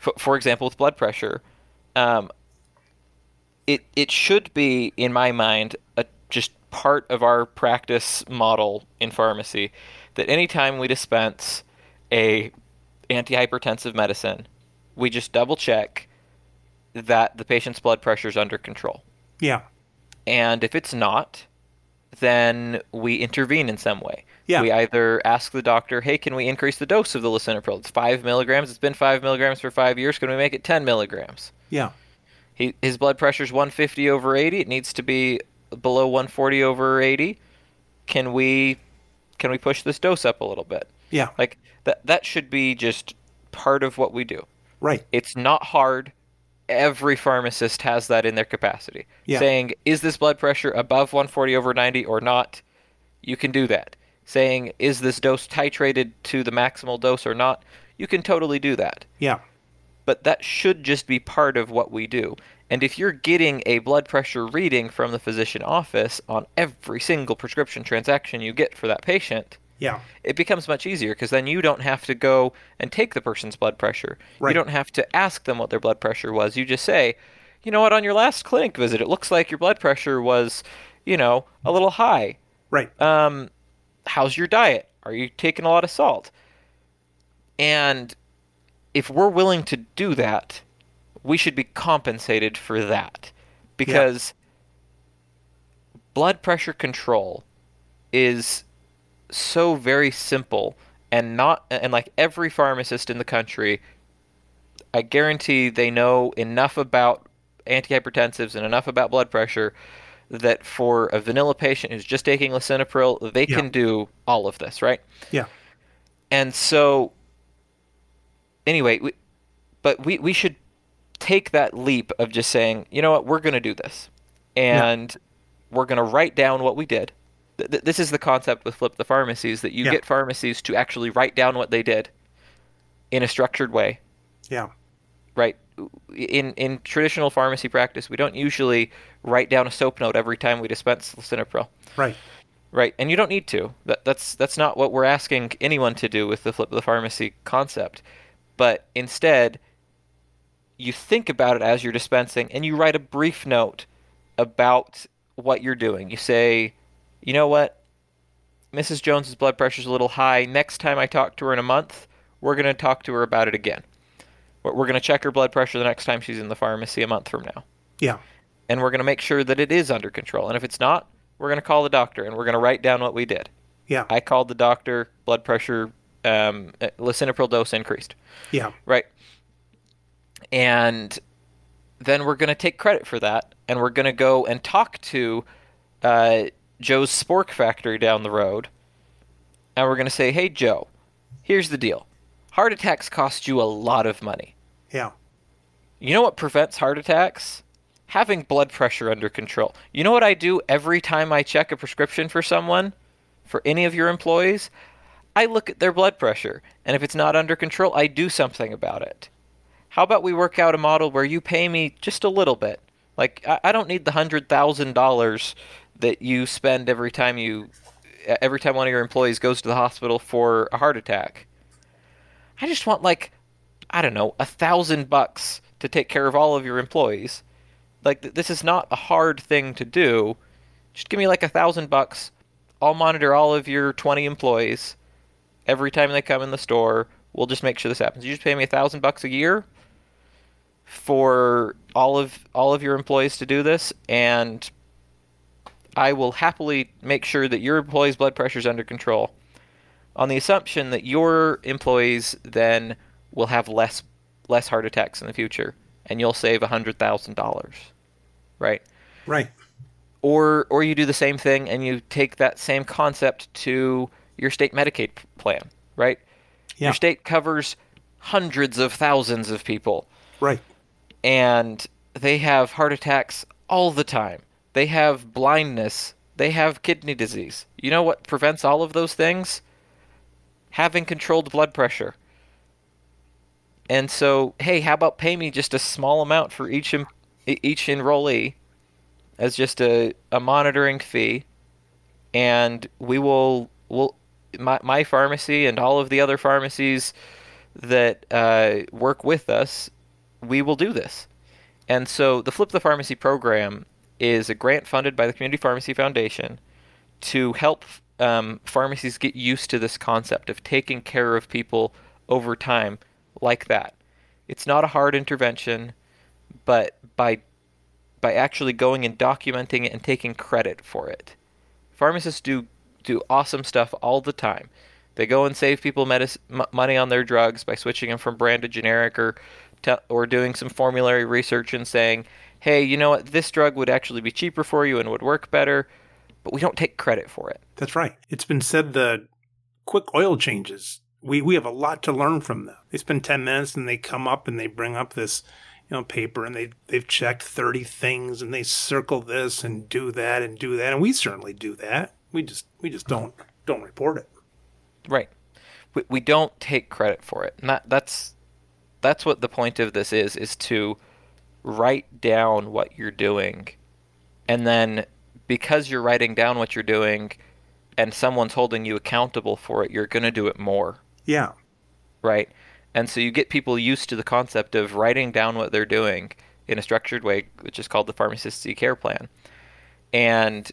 for, for example, with blood pressure, um, it it should be, in my mind, a just part of our practice model in pharmacy that anytime we dispense a antihypertensive medicine, we just double check that the patient's blood pressure is under control. Yeah. And if it's not, then we intervene in some way. Yeah. We either ask the doctor, hey, can we increase the dose of the lisinopril? It's five milligrams. It's been five milligrams for five years. Can we make it ten milligrams? Yeah. He, his blood pressure is one fifty over eighty. It needs to be below one forty over eighty. Can we can we push this dose up a little bit? Yeah. Like that that should be just part of what we do. Right. It's not hard. Every pharmacist has that in their capacity. Yeah. Saying, is this blood pressure above one forty over ninety or not? You can do that. Saying, is this dose titrated to the maximal dose or not? You can totally do that. Yeah. But that should just be part of what we do. And if you're getting a blood pressure reading from the physician office on every single prescription transaction you get for that patient, Yeah. it becomes much easier because then you don't have to go and take the person's blood pressure. Right. You don't have to ask them what their blood pressure was. You just say, you know what, on your last clinic visit, it looks like your blood pressure was, you know, a little high. Right. Um, how's your diet? Are you taking a lot of salt? And if we're willing to do that, we should be compensated for that. Because blood pressure control is so very simple, and not and like every pharmacist in the country, I guarantee they know enough about antihypertensives and enough about blood pressure that for a vanilla patient who's just taking lisinopril, they Yeah. can do all of this, right? Yeah. And so, anyway, we, but we, we should take that leap of just saying, you know what, we're going to do this. And we're going to write down what we did. Th- th- this is the concept with Flip the Pharmacies, that you Yeah. get pharmacies to actually write down what they did in a structured way, Yeah. right? In in traditional pharmacy practice, we don't usually write down a soap note every time we dispense lisinopril. Right. Right, and you don't need to. That, that's that's not what we're asking anyone to do with the Flip the Pharmacy concept. But instead, you think about it as you're dispensing, and you write a brief note about what you're doing. You say, you know what, Missus Jones's blood pressure's a little high. Next time I talk to her in a month, we're going to talk to her about it again. We're going to check her blood pressure the next time she's in the pharmacy a month from now. Yeah. And we're going to make sure that it is under control. And if it's not, we're going to call the doctor, and we're going to write down what we did. Yeah. I called the doctor, blood pressure, um, uh, lisinopril dose increased. Yeah. Right. And then we're going to take credit for that, and we're going to go and talk to uh, Joe's Spork factory down the road, and we're going to say, hey, Joe, here's the deal. Heart attacks cost you a lot of money. Yeah. You know what prevents heart attacks? Having blood pressure under control. You know what I do every time I check a prescription for someone, for any of your employees? I look at their blood pressure, and if it's not under control, I do something about it. How about we work out a model where you pay me just a little bit? Like, I, I don't need the one hundred thousand dollars that you spend every time you, every time one of your employees goes to the hospital for a heart attack. I just want, like, I don't know, a thousand bucks to take care of all of your employees. Like, th- this is not a hard thing to do. Just give me like a thousand bucks. I'll monitor all of your twenty employees every time they come in the store. We'll just make sure this happens. You just pay me a thousand bucks a year for all of all of your employees to do this, and I will happily make sure that your employees' blood pressure is under control, on the assumption that your employees then will have less less heart attacks in the future, and you'll save a hundred thousand dollars, right? Right. Or or you do the same thing and you take that same concept to your state Medicaid plan, right? Yeah. Your state covers hundreds of thousands of people, Right. and they have heart attacks all the time. They have blindness. They have kidney disease. You know what prevents all of those things? Having controlled blood pressure. And so, hey, how about pay me just a small amount for each em- e- each enrollee as just a, a monitoring fee, and we will will my my pharmacy and all of the other pharmacies that uh, work with us, we will do this. And so the Flip the Pharmacy program is a grant funded by the Community Pharmacy Foundation to help um, pharmacies get used to this concept of taking care of people over time like that. It's not a hard intervention, but by by actually going and documenting it and taking credit for it. Pharmacists do do awesome stuff all the time. They go and save people medis- m- money on their drugs by switching them from brand to generic, or te- or doing some formulary research and saying, hey, you know what, this drug would actually be cheaper for you and would work better, but we don't take credit for it. That's right. It's been said the quick oil changes, we, we have a lot to learn from them. They spend ten minutes and they come up and they bring up this you know, paper, and they, they've checked thirty things and they circle this and do that and do that. And we certainly do that. We just we just don't don't report it. Right. We, we don't take credit for it. And that, that's that's what the point of this is, is to write down what you're doing. And then because you're writing down what you're doing and someone's holding you accountable for it, you're going to do it more. Yeah. Right? And so you get people used to the concept of writing down what they're doing in a structured way, which is called the Pharmacist's E-Care Plan. And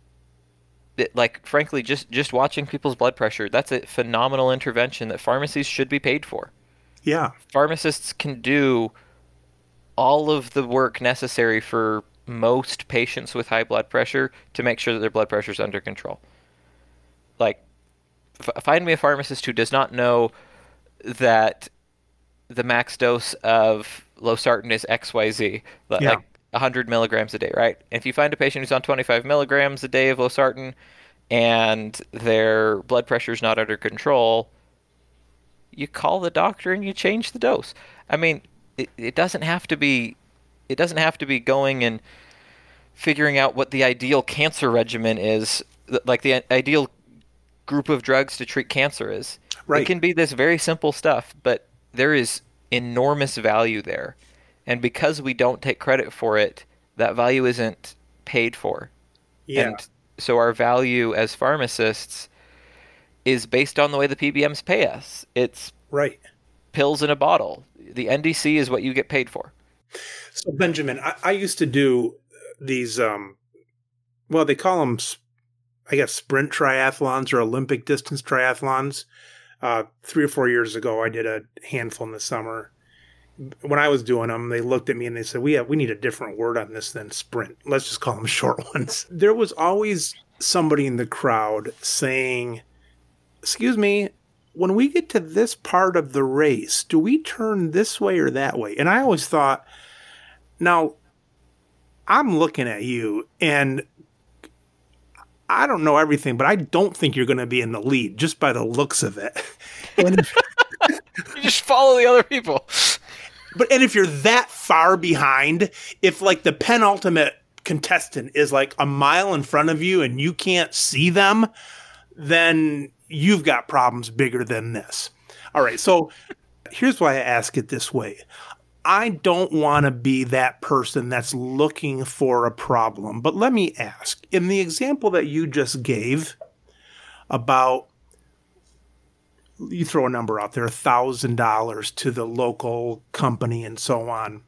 it, like, frankly, just, just watching people's blood pressure, that's a phenomenal intervention that pharmacies should be paid for. Yeah. Pharmacists can do all of the work necessary for most patients with high blood pressure to make sure that their blood pressure is under control. Like, f- find me a pharmacist who does not know that the max dose of losartan is X Y Z, like Yeah. one hundred milligrams a day, right? If you find a patient who's on twenty-five milligrams a day of losartan and their blood pressure is not under control, you call the doctor and you change the dose. I mean, it, it doesn't have to be, it doesn't have to be going and figuring out what the ideal cancer regimen is, like the ideal group of drugs to treat cancer is. Right. It can be this very simple stuff, but there is enormous value there. And because we don't take credit for it, that value isn't paid for. Yeah. And so our value as pharmacists is based on the way the P B Ms pay us. It's right. pills in a bottle. The N D C is what you get paid for. So, Benjamin, I, I used to do these, um, well, they call them, I guess, sprint triathlons or Olympic distance triathlons. Uh, three or four years ago, I did a handful in the summer. When I was doing them, they looked at me and they said, we have, we need a different word on this than sprint. Let's just call them short ones. There was always somebody in the crowd saying, excuse me, when we get to this part of the race, do we turn this way or that way? And I always thought, now, I'm looking at you and I don't know everything, but I don't think you're going to be in the lead just by the looks of it. And you just follow the other people. But and if you're that far behind, if like the penultimate contestant is like a mile in front of you and you can't see them, then you've got problems bigger than this. All right, so here's why I ask it this way. I don't want to be that person that's looking for a problem. But let me ask, in the example that you just gave about, you throw a number out there, one thousand dollars to the local company and so on.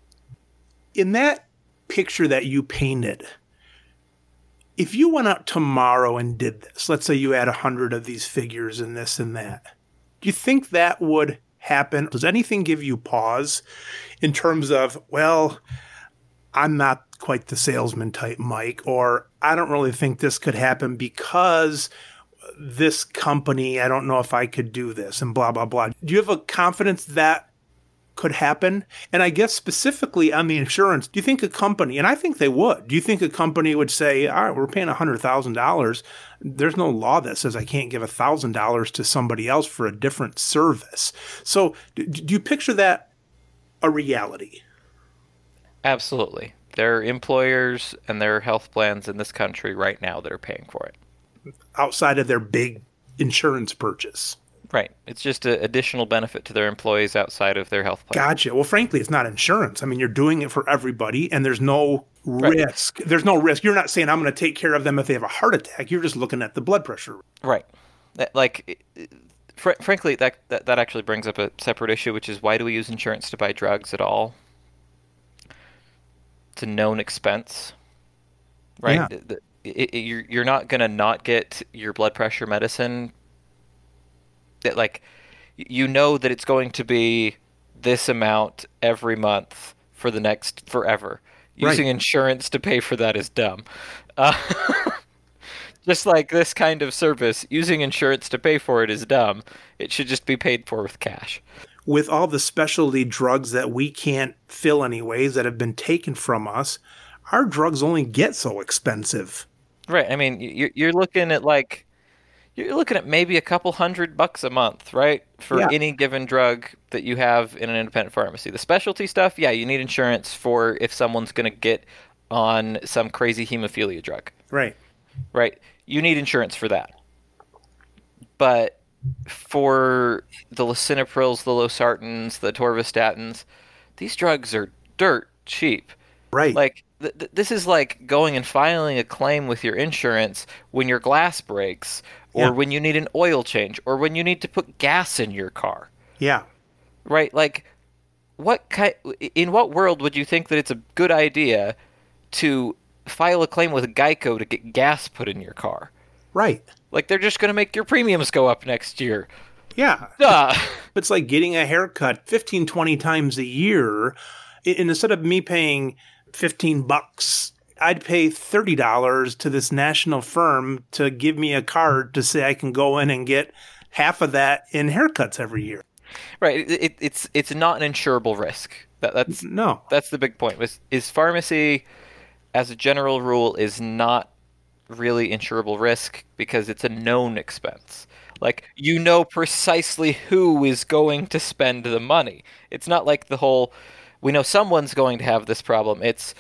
In that picture that you painted, if you went out tomorrow and did this, let's say you had one hundred of these figures and this and that, do you think that would happen? Does anything give you pause in terms of, well, I'm not quite the salesman type, Mike, or I don't really think this could happen because this company, I don't know if I could do this and blah, blah, blah. Do you have a confidence that could happen? And I guess specifically on the insurance, do you think a company, and I think they would, do you think a company would say, all right, we're paying one hundred thousand dollars. There's no law that says I can't give one thousand dollars to somebody else for a different service. So do, do you picture that a reality? Absolutely. There are employers and there are health plans in this country right now that are paying for it. Outside of their big insurance purchase. Right. It's just an additional benefit to their employees outside of their health plan. Gotcha. Well, frankly, it's not insurance. I mean, you're doing it for everybody, and there's no Right. risk. There's no risk. You're not saying I'm going to take care of them if they have a heart attack. You're just looking at the blood pressure. Right. That- Like, Fr- frankly, that, that that actually brings up a separate issue, which is why do we use insurance to buy drugs at all? It's a known expense, right? Yeah, It- it- it- you're you're not gonna not get your blood pressure medicine. That like you know that it's going to be this amount every month for the next forever. right. Using insurance to pay for that is dumb. Uh, just like this kind of service, using insurance to pay for it is dumb. It should just be paid for with cash. With all the specialty drugs that we can't fill anyways that have been taken from us, our drugs only get so expensive. Right. I mean, you're you're looking at like you're looking at maybe a couple hundred bucks a month, right? For Yeah, any given drug that you have in an independent pharmacy. The specialty stuff, yeah, you need insurance for if someone's going to get on some crazy hemophilia drug, right. right? You need insurance for that. But for the lisinoprils, the losartans, the torvastatins, these drugs are dirt cheap. Right. Like th- th- this is like going and filing a claim with your insurance when your glass breaks, or Yeah. when you need an oil change, or when you need to put gas in your car. Yeah. Right? Like what ki- in what world would you think that it's a good idea to file a claim with Geico to get gas put in your car? Right. Like they're just going to make your premiums go up next year. Yeah. Duh. It's like getting a haircut fifteen, twenty times a year. I- And instead of me paying fifteen bucks, I'd pay thirty dollars to this national firm to give me a card to say I can go in and get half of that in haircuts every year. Right. It, it, it's it's not an insurable risk. That, that's No. that's the big point. Was is pharmacy, as a general rule, is not really insurable risk because it's a known expense. Like you know precisely who is going to spend the money. It's not like the whole we know someone's going to have this problem. It's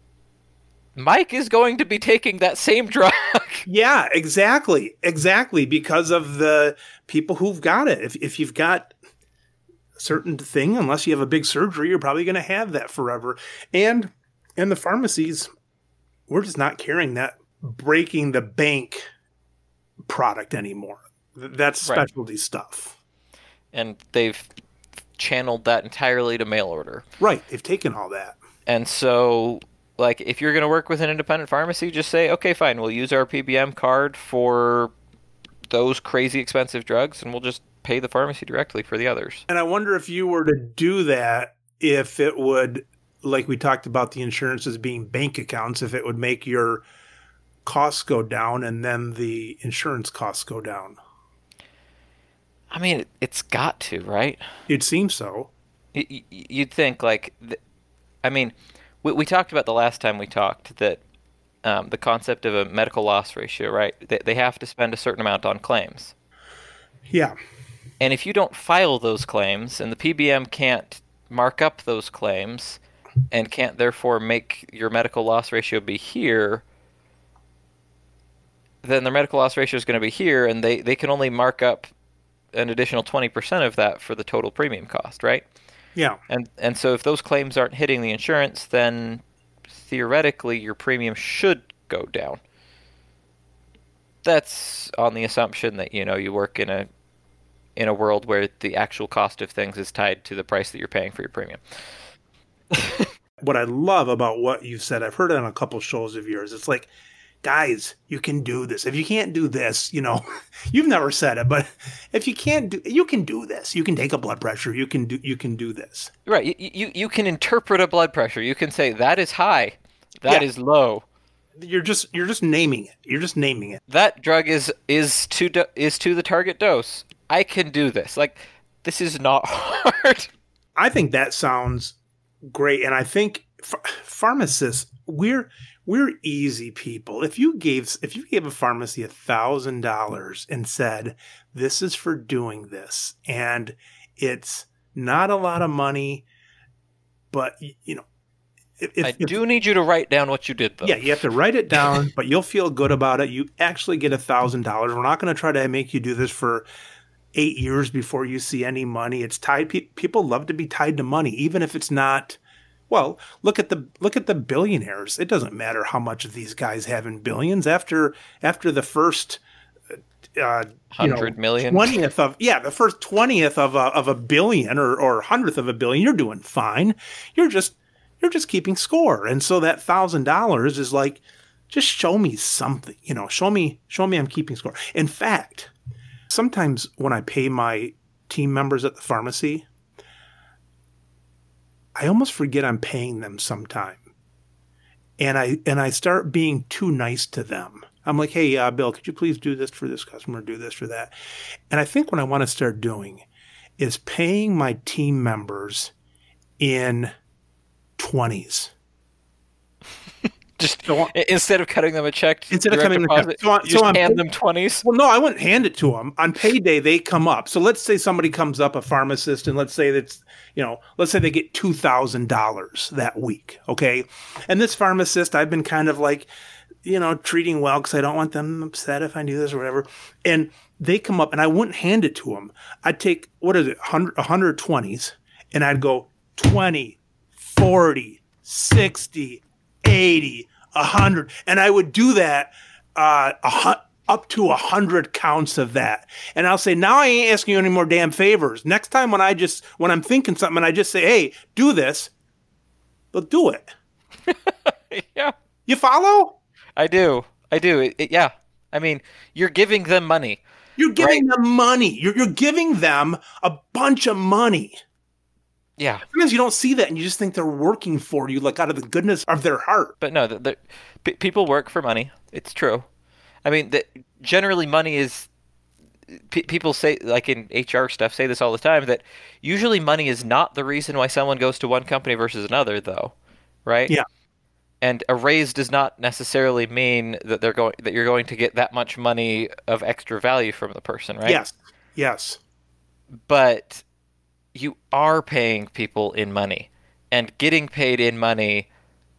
Mike is going to be taking that same drug. Yeah, exactly. Exactly. Because of the people who've got it. If, if you've got a certain thing, unless you have a big surgery, you're probably going to have that forever. And in the pharmacies, we're just not carrying that breaking the bank product anymore. Th- That's Right. specialty stuff. And they've channeled that entirely to mail order. Right. They've taken all that. And so, like, if you're going to work with an independent pharmacy, just say, okay, fine, we'll use our P B M card for those crazy expensive drugs, and we'll just pay the pharmacy directly for the others. And I wonder if you were to do that, if it would, like we talked about the insurances being bank accounts, if it would make your costs go down and then the insurance costs go down. I mean, it's got to, right? It seems so. Y- y- You'd think, like, th- I mean, we, we talked about the last time we talked that um, the concept of a medical loss ratio, right? They, they have to spend a certain amount on claims. Yeah. And if you don't file those claims and the P B M can't mark up those claims and can't therefore make your medical loss ratio be here, then the medical loss ratio is going to be here, and they, they can only mark up an additional twenty percent of that for the total premium cost, right? Yeah. And and so if those claims aren't hitting the insurance, then theoretically your premium should go down. That's on the assumption that, you know, you work in a in a world where the actual cost of things is tied to the price that you're paying for your premium. What I love about what you've said, I've heard it on a couple shows of yours. It's like, guys, you can do this. If you can't do this, you know, you've never said it, but if you can't do, you can do this. You can take a blood pressure. You can do, you can do this. Right. You you, you can interpret a blood pressure. You can say that is high, that Yeah. is low. You're just, you're just naming it. You're just naming it. That drug is is to do, is to the target dose. I can do this. Like, this is not hard. I think that sounds great. And I think ph- pharmacists, we're, we're easy people. If you gave, if you gave a pharmacy a thousand dollars and said, this is for doing this, and it's not a lot of money, but y- you know, if, if, I if- do need you to write down what you did, though. yeah, you have to write it down, but you'll feel good about it. You actually get a thousand dollars. We're not going to try to make you do this for eight years before you see any money. It's tied. Pe- people love to be tied to money, even if it's not. Well, look at the look at the billionaires. It doesn't matter how much of these guys have in billions. After after the first uh, you know, Hundred million. twentieth of yeah, the first twentieth of a of a billion or or hundredth of a billion, you're doing fine. You're just you're just keeping score, and so that thousand dollars is like, just show me something, you know, show me show me I'm keeping score. In fact, sometimes when I pay my team members at the pharmacy, I almost forget I'm paying them sometime. And I and I start being too nice to them. I'm like, hey, uh, Bill, could you please do this for this customer, do this for that? And I think what I want to start doing is paying my team members in twenties. Just so, instead of cutting them a check, instead of cutting them a check, so, you just so hand them twenties. Well, no, I wouldn't hand it to them. On payday, they come up. So let's say somebody comes up, a pharmacist, and let's say that's, you know, let's say they get two thousand dollars that week. Okay. And this pharmacist, I've been kind of like, you know, treating well because I don't want them upset if I do this or whatever. And they come up and I wouldn't hand it to them. I'd take, what is it, one hundred, one hundred twenties, and I'd go twenty, forty, sixty, eighty, one hundred. And I would do that uh, a, up to one hundred counts of that. And I'll say, now I ain't asking you any more damn favors. Next time when I just, when I'm thinking something and I just say, hey, do this, they'll do it. Yeah. You follow? I do. I do. It, it, yeah. I mean, you're giving them money. You're giving right? them money. You're, you're giving them a bunch of money. Yeah. Sometimes you don't see that and you just think they're working for you, like out of the goodness of their heart. But no, the, the, p- people work for money. It's true. I mean, the, generally money is, p- people say, like in H R stuff, say this all the time, that usually money is not the reason why someone goes to one company versus another, though. Right? Yeah. And a raise does not necessarily mean that they're going that you're going to get that much money of extra value from the person, right? Yes. Yes. But you are paying people in money, and getting paid in money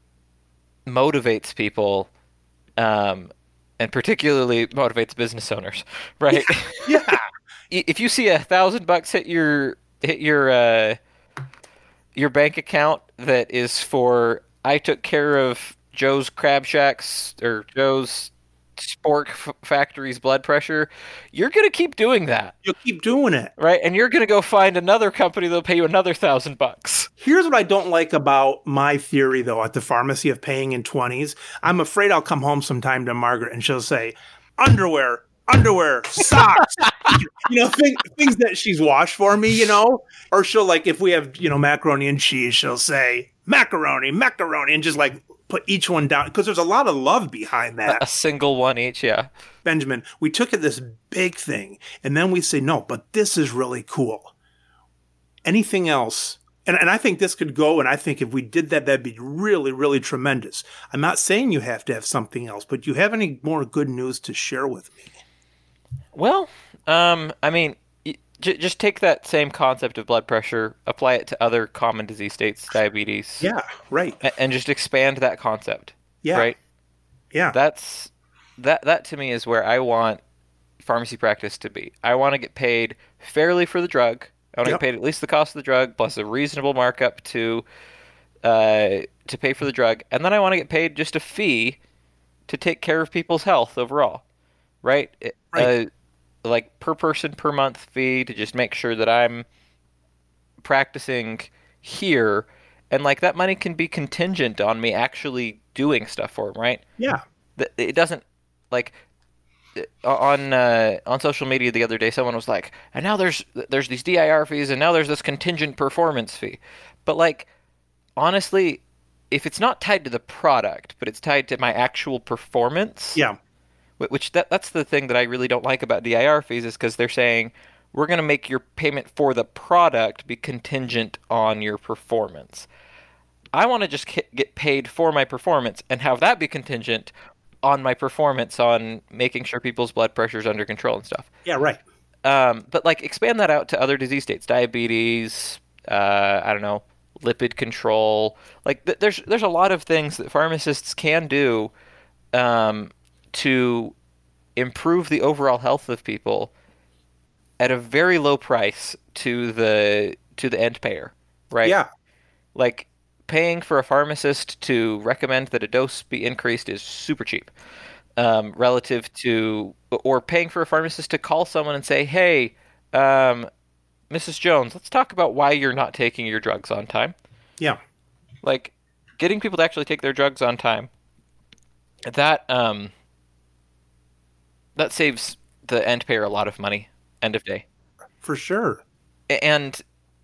motivates people, um, and particularly motivates business owners, right? Yeah. Yeah. If you see a thousand bucks hit your hit your uh, your bank account that is for, I took care of Joe's Crab Shack's or Joe's Spork f- Factory's blood pressure, you're going to keep doing that. You'll keep doing it. Right? And you're going to go find another company that'll pay you another thousand bucks. Here's what I don't like about my theory, though, at the pharmacy of paying in twenties. I'm afraid I'll come home sometime to Margaret and she'll say, underwear, underwear, socks, you know, thing, things that she's washed for me, you know, or she'll like, if we have, you know, macaroni and cheese, she'll say macaroni, macaroni, and just like put each one down because there's a lot of love behind that. A single one each, yeah. Benjamin, we took it this big thing and then we say, no, but this is really cool. Anything else? And, and I think this could go, and I think if we did that, that'd be really, really tremendous. I'm not saying you have to have something else, but do you have any more good news to share with me? Well, um, I mean, j- just take that same concept of blood pressure, apply it to other common disease states, diabetes. Yeah, right. And, and just expand that concept. Yeah. Right? Yeah. That's that that to me is where I want pharmacy practice to be. I want to get paid fairly for the drug. I want to Yep. get paid at least the cost of the drug plus a reasonable markup to uh, to pay for the drug. And then I want to get paid just a fee to take care of people's health overall. Right? It- Right. Uh, like per person per month fee to just make sure that I'm practicing here, and like that money can be contingent on me actually doing stuff for them, right? Yeah. Th- It doesn't like on uh, on social media the other day someone was like, and now there's there's these D I R fees and now there's this contingent performance fee. But like honestly, if it's not tied to the product, but it's tied to my actual performance, Yeah. which that that's the thing that I really don't like about D I R fees is because they're saying we're going to make your payment for the product be contingent on your performance. I want to just get paid for my performance and have that be contingent on my performance on making sure people's blood pressure is under control and stuff. Yeah, right. Um, but like expand that out to other disease states, diabetes, uh, I don't know, lipid control. Like th- there's there's a lot of things that pharmacists can do um, to improve the overall health of people at a very low price to the to the end payer, right? Yeah. Like paying for a pharmacist to recommend that a dose be increased is super cheap. um, relative to, or paying for a pharmacist to call someone and say, hey, um, Missus Jones, let's talk about why you're not taking your drugs on time. Yeah, Like, getting people to actually take their drugs on time, that um, that saves the end payer a lot of money, end of day. for sure. And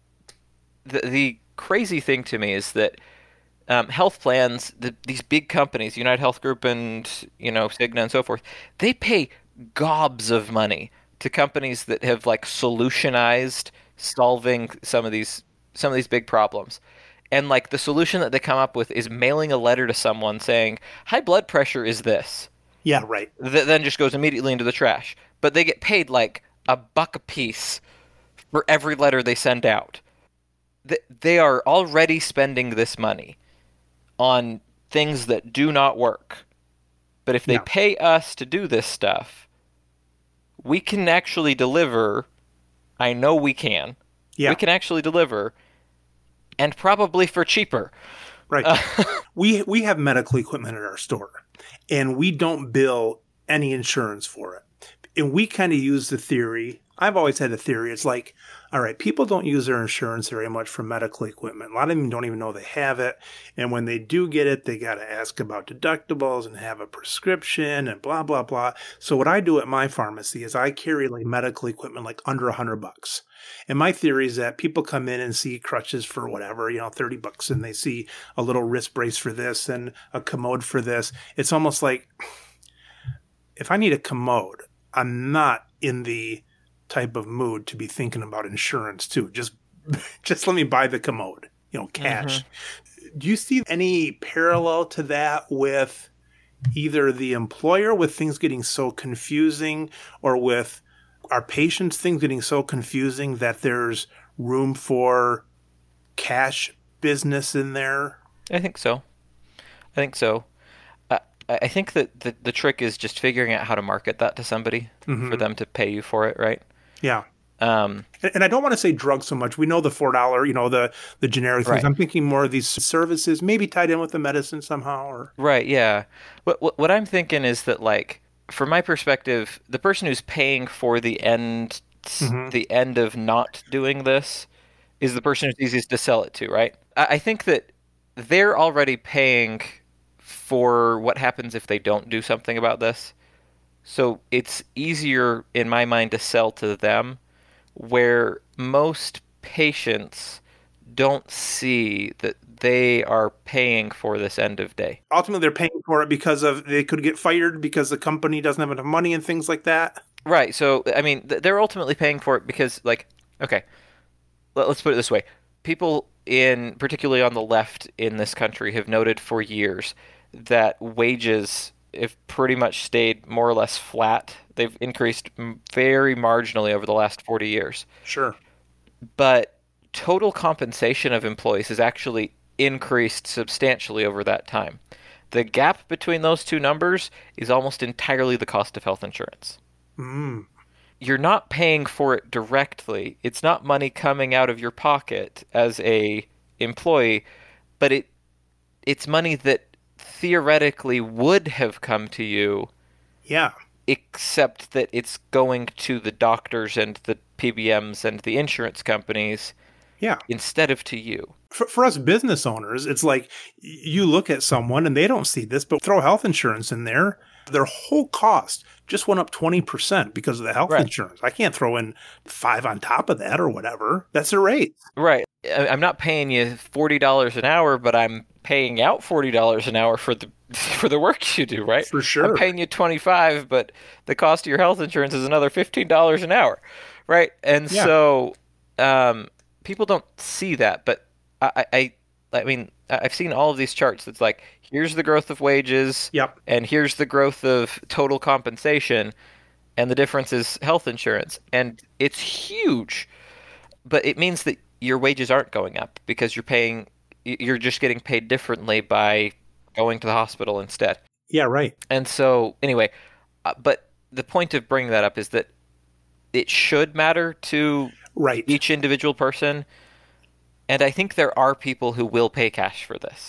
the the crazy thing to me is that um, health plans, the, these big companies, United Health Group and you know Cigna and so forth, they pay gobs of money to companies that have like solutionized solving some of these some of these big problems. And like the solution that they come up with is mailing a letter to someone saying high blood pressure is this, Yeah, right. that then just goes immediately into the trash. But they get paid like a buck a piece for every letter they send out. Th- They are already spending this money on things that do not work. But if they Yeah, pay us to do this stuff, we can actually deliver. I know we can. We yeah, can actually deliver, and probably for cheaper. right. We we have medical equipment at our store, and we don't bill any insurance for it. And we kind of use the theory. I've always had a theory. It's like, all right, people don't use their insurance very much for medical equipment. A lot of them don't even know they have it. And when they do get it, they got to ask about deductibles and have a prescription and blah, blah, blah. So what I do at my pharmacy is I carry like medical equipment like under a hundred bucks. And my theory is that people come in and see crutches for whatever, you know, thirty bucks, and they see a little wrist brace for this and a commode for this. It's almost like if I need a commode, I'm not in the type of mood to be thinking about insurance too. Just just let me buy the commode, you know, cash. Mm-hmm. Do you see any parallel to that with either the employer with things getting so confusing, or with our patients things getting so confusing that there's room for cash business in there? I think so. I think so. I, I think that the, the trick is just figuring out how to market that to somebody Mm-hmm. for them to pay you for it, right? Yeah. Um, And and I don't want to say drugs so much. We know the four dollar, you know, the the generic things. Right. I'm thinking more of these services, maybe tied in with the medicine somehow. Or right, yeah. What, what what I'm thinking is that, like, from my perspective, the person who's paying for the end Mhm. the end of not doing this is the person who's easiest to sell it to, right? I, I think that they're already paying for what happens if they don't do something about this. So it's easier in my mind to sell to them, where most patients don't see that they are paying for this end of day. Ultimately, they're paying for it because of they could get fired because the company doesn't have enough money and things like that. Right. So, I mean, th- they're ultimately paying for it because, like, okay, let, let's put it this way. People in, particularly on the left in this country, have noted for years that wages have pretty much stayed more or less flat. They've increased m- very marginally over the last forty years. Sure. But total compensation of employees has actually increased substantially over that time. The gap between those two numbers is almost entirely the cost of health insurance. Mm. You're not paying for it directly. It's not money coming out of your pocket as a employee, but it it's money that theoretically would have come to you, Yeah. except that it's going to the doctors and the P B Ms and the insurance companies Yeah. instead of to you. For, for us business owners, it's like you look at someone and they don't see this, but throw health insurance in there. Their whole cost just went up twenty percent because of the health Right. insurance. I can't throw in five on top of that or whatever. That's their rate. Right. I- I'm not paying you forty dollars an hour, but I'm paying out forty dollars an hour for the for the work you do, right? For sure. I'm paying you twenty-five, but the cost of your health insurance is another fifteen dollars an hour, right? And Yeah. so um, people don't see that, but I, I I mean, I've seen all of these charts. It's like, here's the growth of wages, Yep. and here's the growth of total compensation, and the difference is health insurance, and it's huge. But it means that your wages aren't going up because you're paying, you're just getting paid differently by going to the hospital instead. Yeah, right. And so, anyway, uh, but the point of bringing that up is that it should matter to Right. each individual person. And I think there are people who will pay cash for this.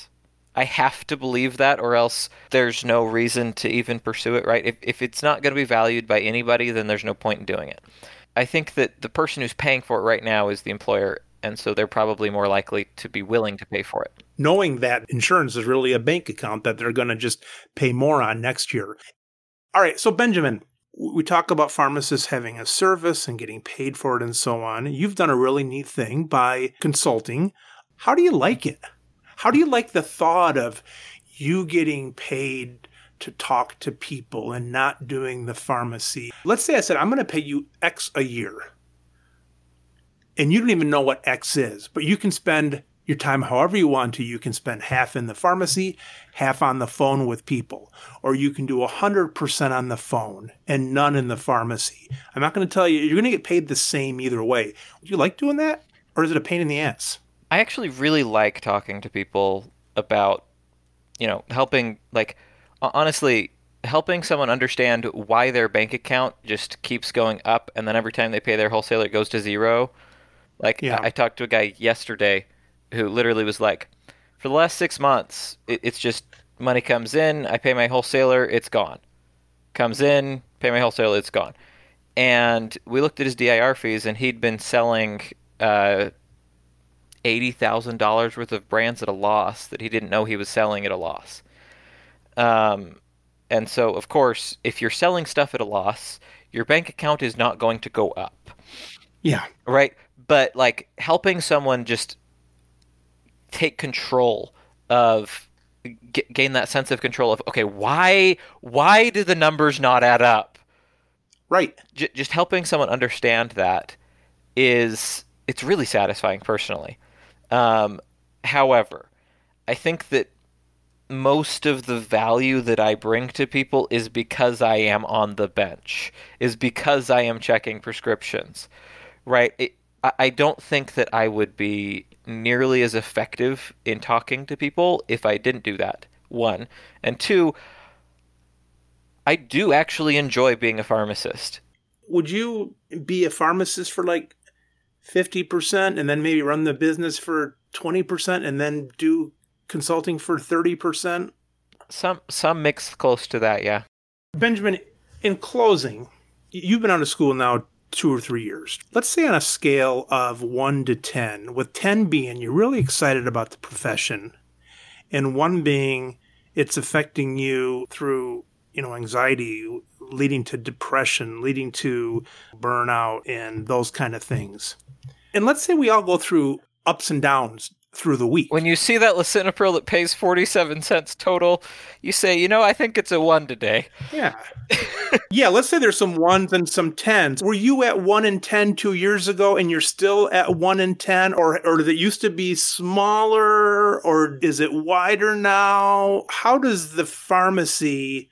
I have to believe that, or else there's no reason to even pursue it, right? If, if it's not going to be valued by anybody, then there's no point in doing it. I think that the person who's paying for it right now is the employer, and so they're probably more likely to be willing to pay for it. Knowing that insurance is really a bank account that they're going to just pay more on next year. All right, so Benjamin, we talk about pharmacists having a service and getting paid for it and so on. You've done a really neat thing by consulting. How do you like it? How do you like the thought of you getting paid to talk to people and not doing the pharmacy? Let's say I said, I'm going to pay you X a year. And you don't even know what X is, but you can spend your time however you want to. You can spend half in the pharmacy, half on the phone with people. Or you can do one hundred percent on the phone and none in the pharmacy. I'm not going to tell you, you're going to get paid the same either way. Would you like doing that? Or is it a pain in the ass? I actually really like talking to people about, you know, helping, like, honestly, helping someone understand why their bank account just keeps going up, and then every time they pay their wholesaler, it goes to zero. Like, Yeah. I, I talked to a guy yesterday who literally was like, for the last six months, it, it's just money comes in, I pay my wholesaler, it's gone. Comes in, pay my wholesaler, it's gone. And we looked at his D I R fees, and he'd been selling uh, eighty thousand dollars worth of brands at a loss that he didn't know he was selling at a loss. Um, and so, of course, if you're selling stuff at a loss, your bank account is not going to go up. Yeah. Right? But, like, helping someone just take control of, g- gain that sense of control of, okay, why, why do the numbers not add up? Right. J- just helping someone understand that is, it's really satisfying personally. Um, however, I think that most of the value that I bring to people is because I am on the bench, is because I am checking prescriptions, right? It, I, I don't think that I would be nearly as effective in talking to people if I didn't do that, one. And two, I do actually enjoy being a pharmacist. Would you be a pharmacist for like fifty percent and then maybe run the business for twenty percent and then do consulting for thirty percent? Some some mix close to that, yeah. Benjamin, in closing, you've been out of school now two or three years. Let's say on a scale of one to ten, with ten being you're really excited about the profession, and one being it's affecting you through, you know, anxiety, leading to depression, leading to burnout and those kind of things. And let's say we all go through ups and downs through the week. When you see that lisinopril that pays forty-seven cents total, you say, you know, I think it's a one today. Yeah. Yeah, let's say there's some ones and some tens. Were you at one in ten two years ago and you're still at one in ten? Or, or did it used to be smaller? Or is it wider now? How does the pharmacy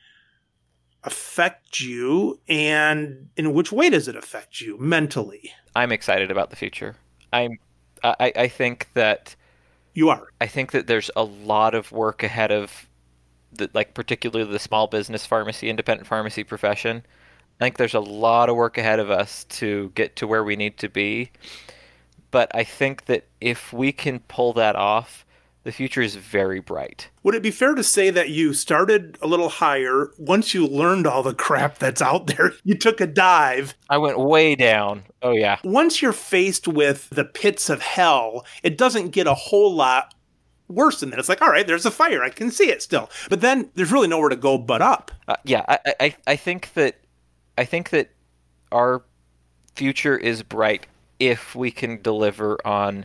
affect you? And in which way does it affect you mentally? I'm excited about the future. I'm, I, I think that You are. I think that there's a lot of work ahead of, the, like, particularly the small business pharmacy, independent pharmacy profession. I think there's a lot of work ahead of us to get to where we need to be. But I think that if we can pull that off, the future is very bright. Would it be fair to say that you started a little higher? Once you learned all the crap that's out there, you took a dive. I went way down. Oh, yeah. Once you're faced with the pits of hell, it doesn't get a whole lot worse than that. It's like, all right, there's a fire. I can see it still. But then there's really nowhere to go but up. Uh, yeah, I, I, I think that I think that our future is bright if we can deliver on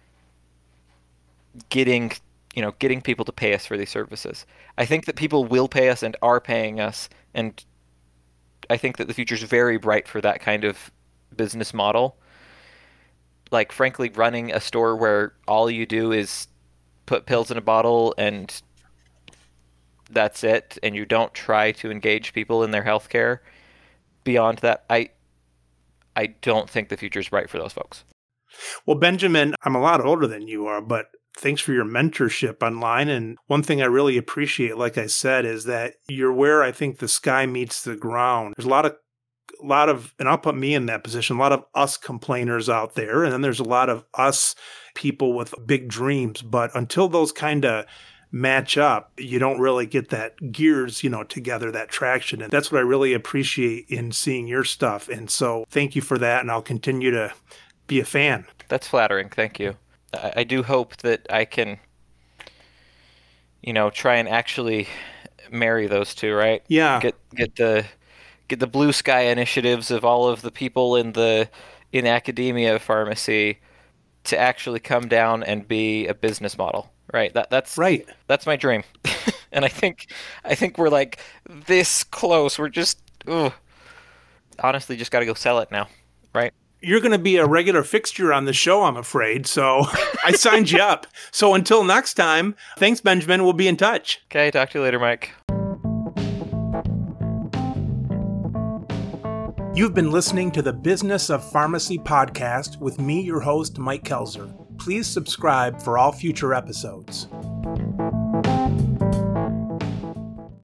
getting, you know, getting people to pay us for these services. I think that people will pay us and are paying us, and I think that the future is very bright for that kind of business model. Like, frankly, running a store where all you do is put pills in a bottle and that's it, and you don't try to engage people in their healthcare beyond that, I I don't think the future is bright for those folks. Well, Benjamin, I'm a lot older than you are, but thanks for your mentorship online. And one thing I really appreciate, like I said, is that you're where I think the sky meets the ground. There's a lot of, a lot of, and I'll put me in that position, a lot of us complainers out there. And then there's a lot of us people with big dreams. But until those kind of match up, you don't really get that gears, you know, together, that traction. And that's what I really appreciate in seeing your stuff. And so thank you for that. And I'll continue to be a fan. That's flattering. Thank you. I, I do hope that I can, you know, try and actually marry those two, right? Yeah. Get get the get the blue sky initiatives of all of the people in the in academia of pharmacy to actually come down and be a business model. Right. That that's right. That's my dream. And I think I think we're like this close. We're just ugh. honestly just got to go sell it now. Right. You're going to be a regular fixture on the show, I'm afraid. So I signed you up. So until next time, thanks, Benjamin. We'll be in touch. Okay. Talk to you later, Mike. You've been listening to the Business of Pharmacy podcast with me, your host, Mike Kelzer. Please subscribe for all future episodes.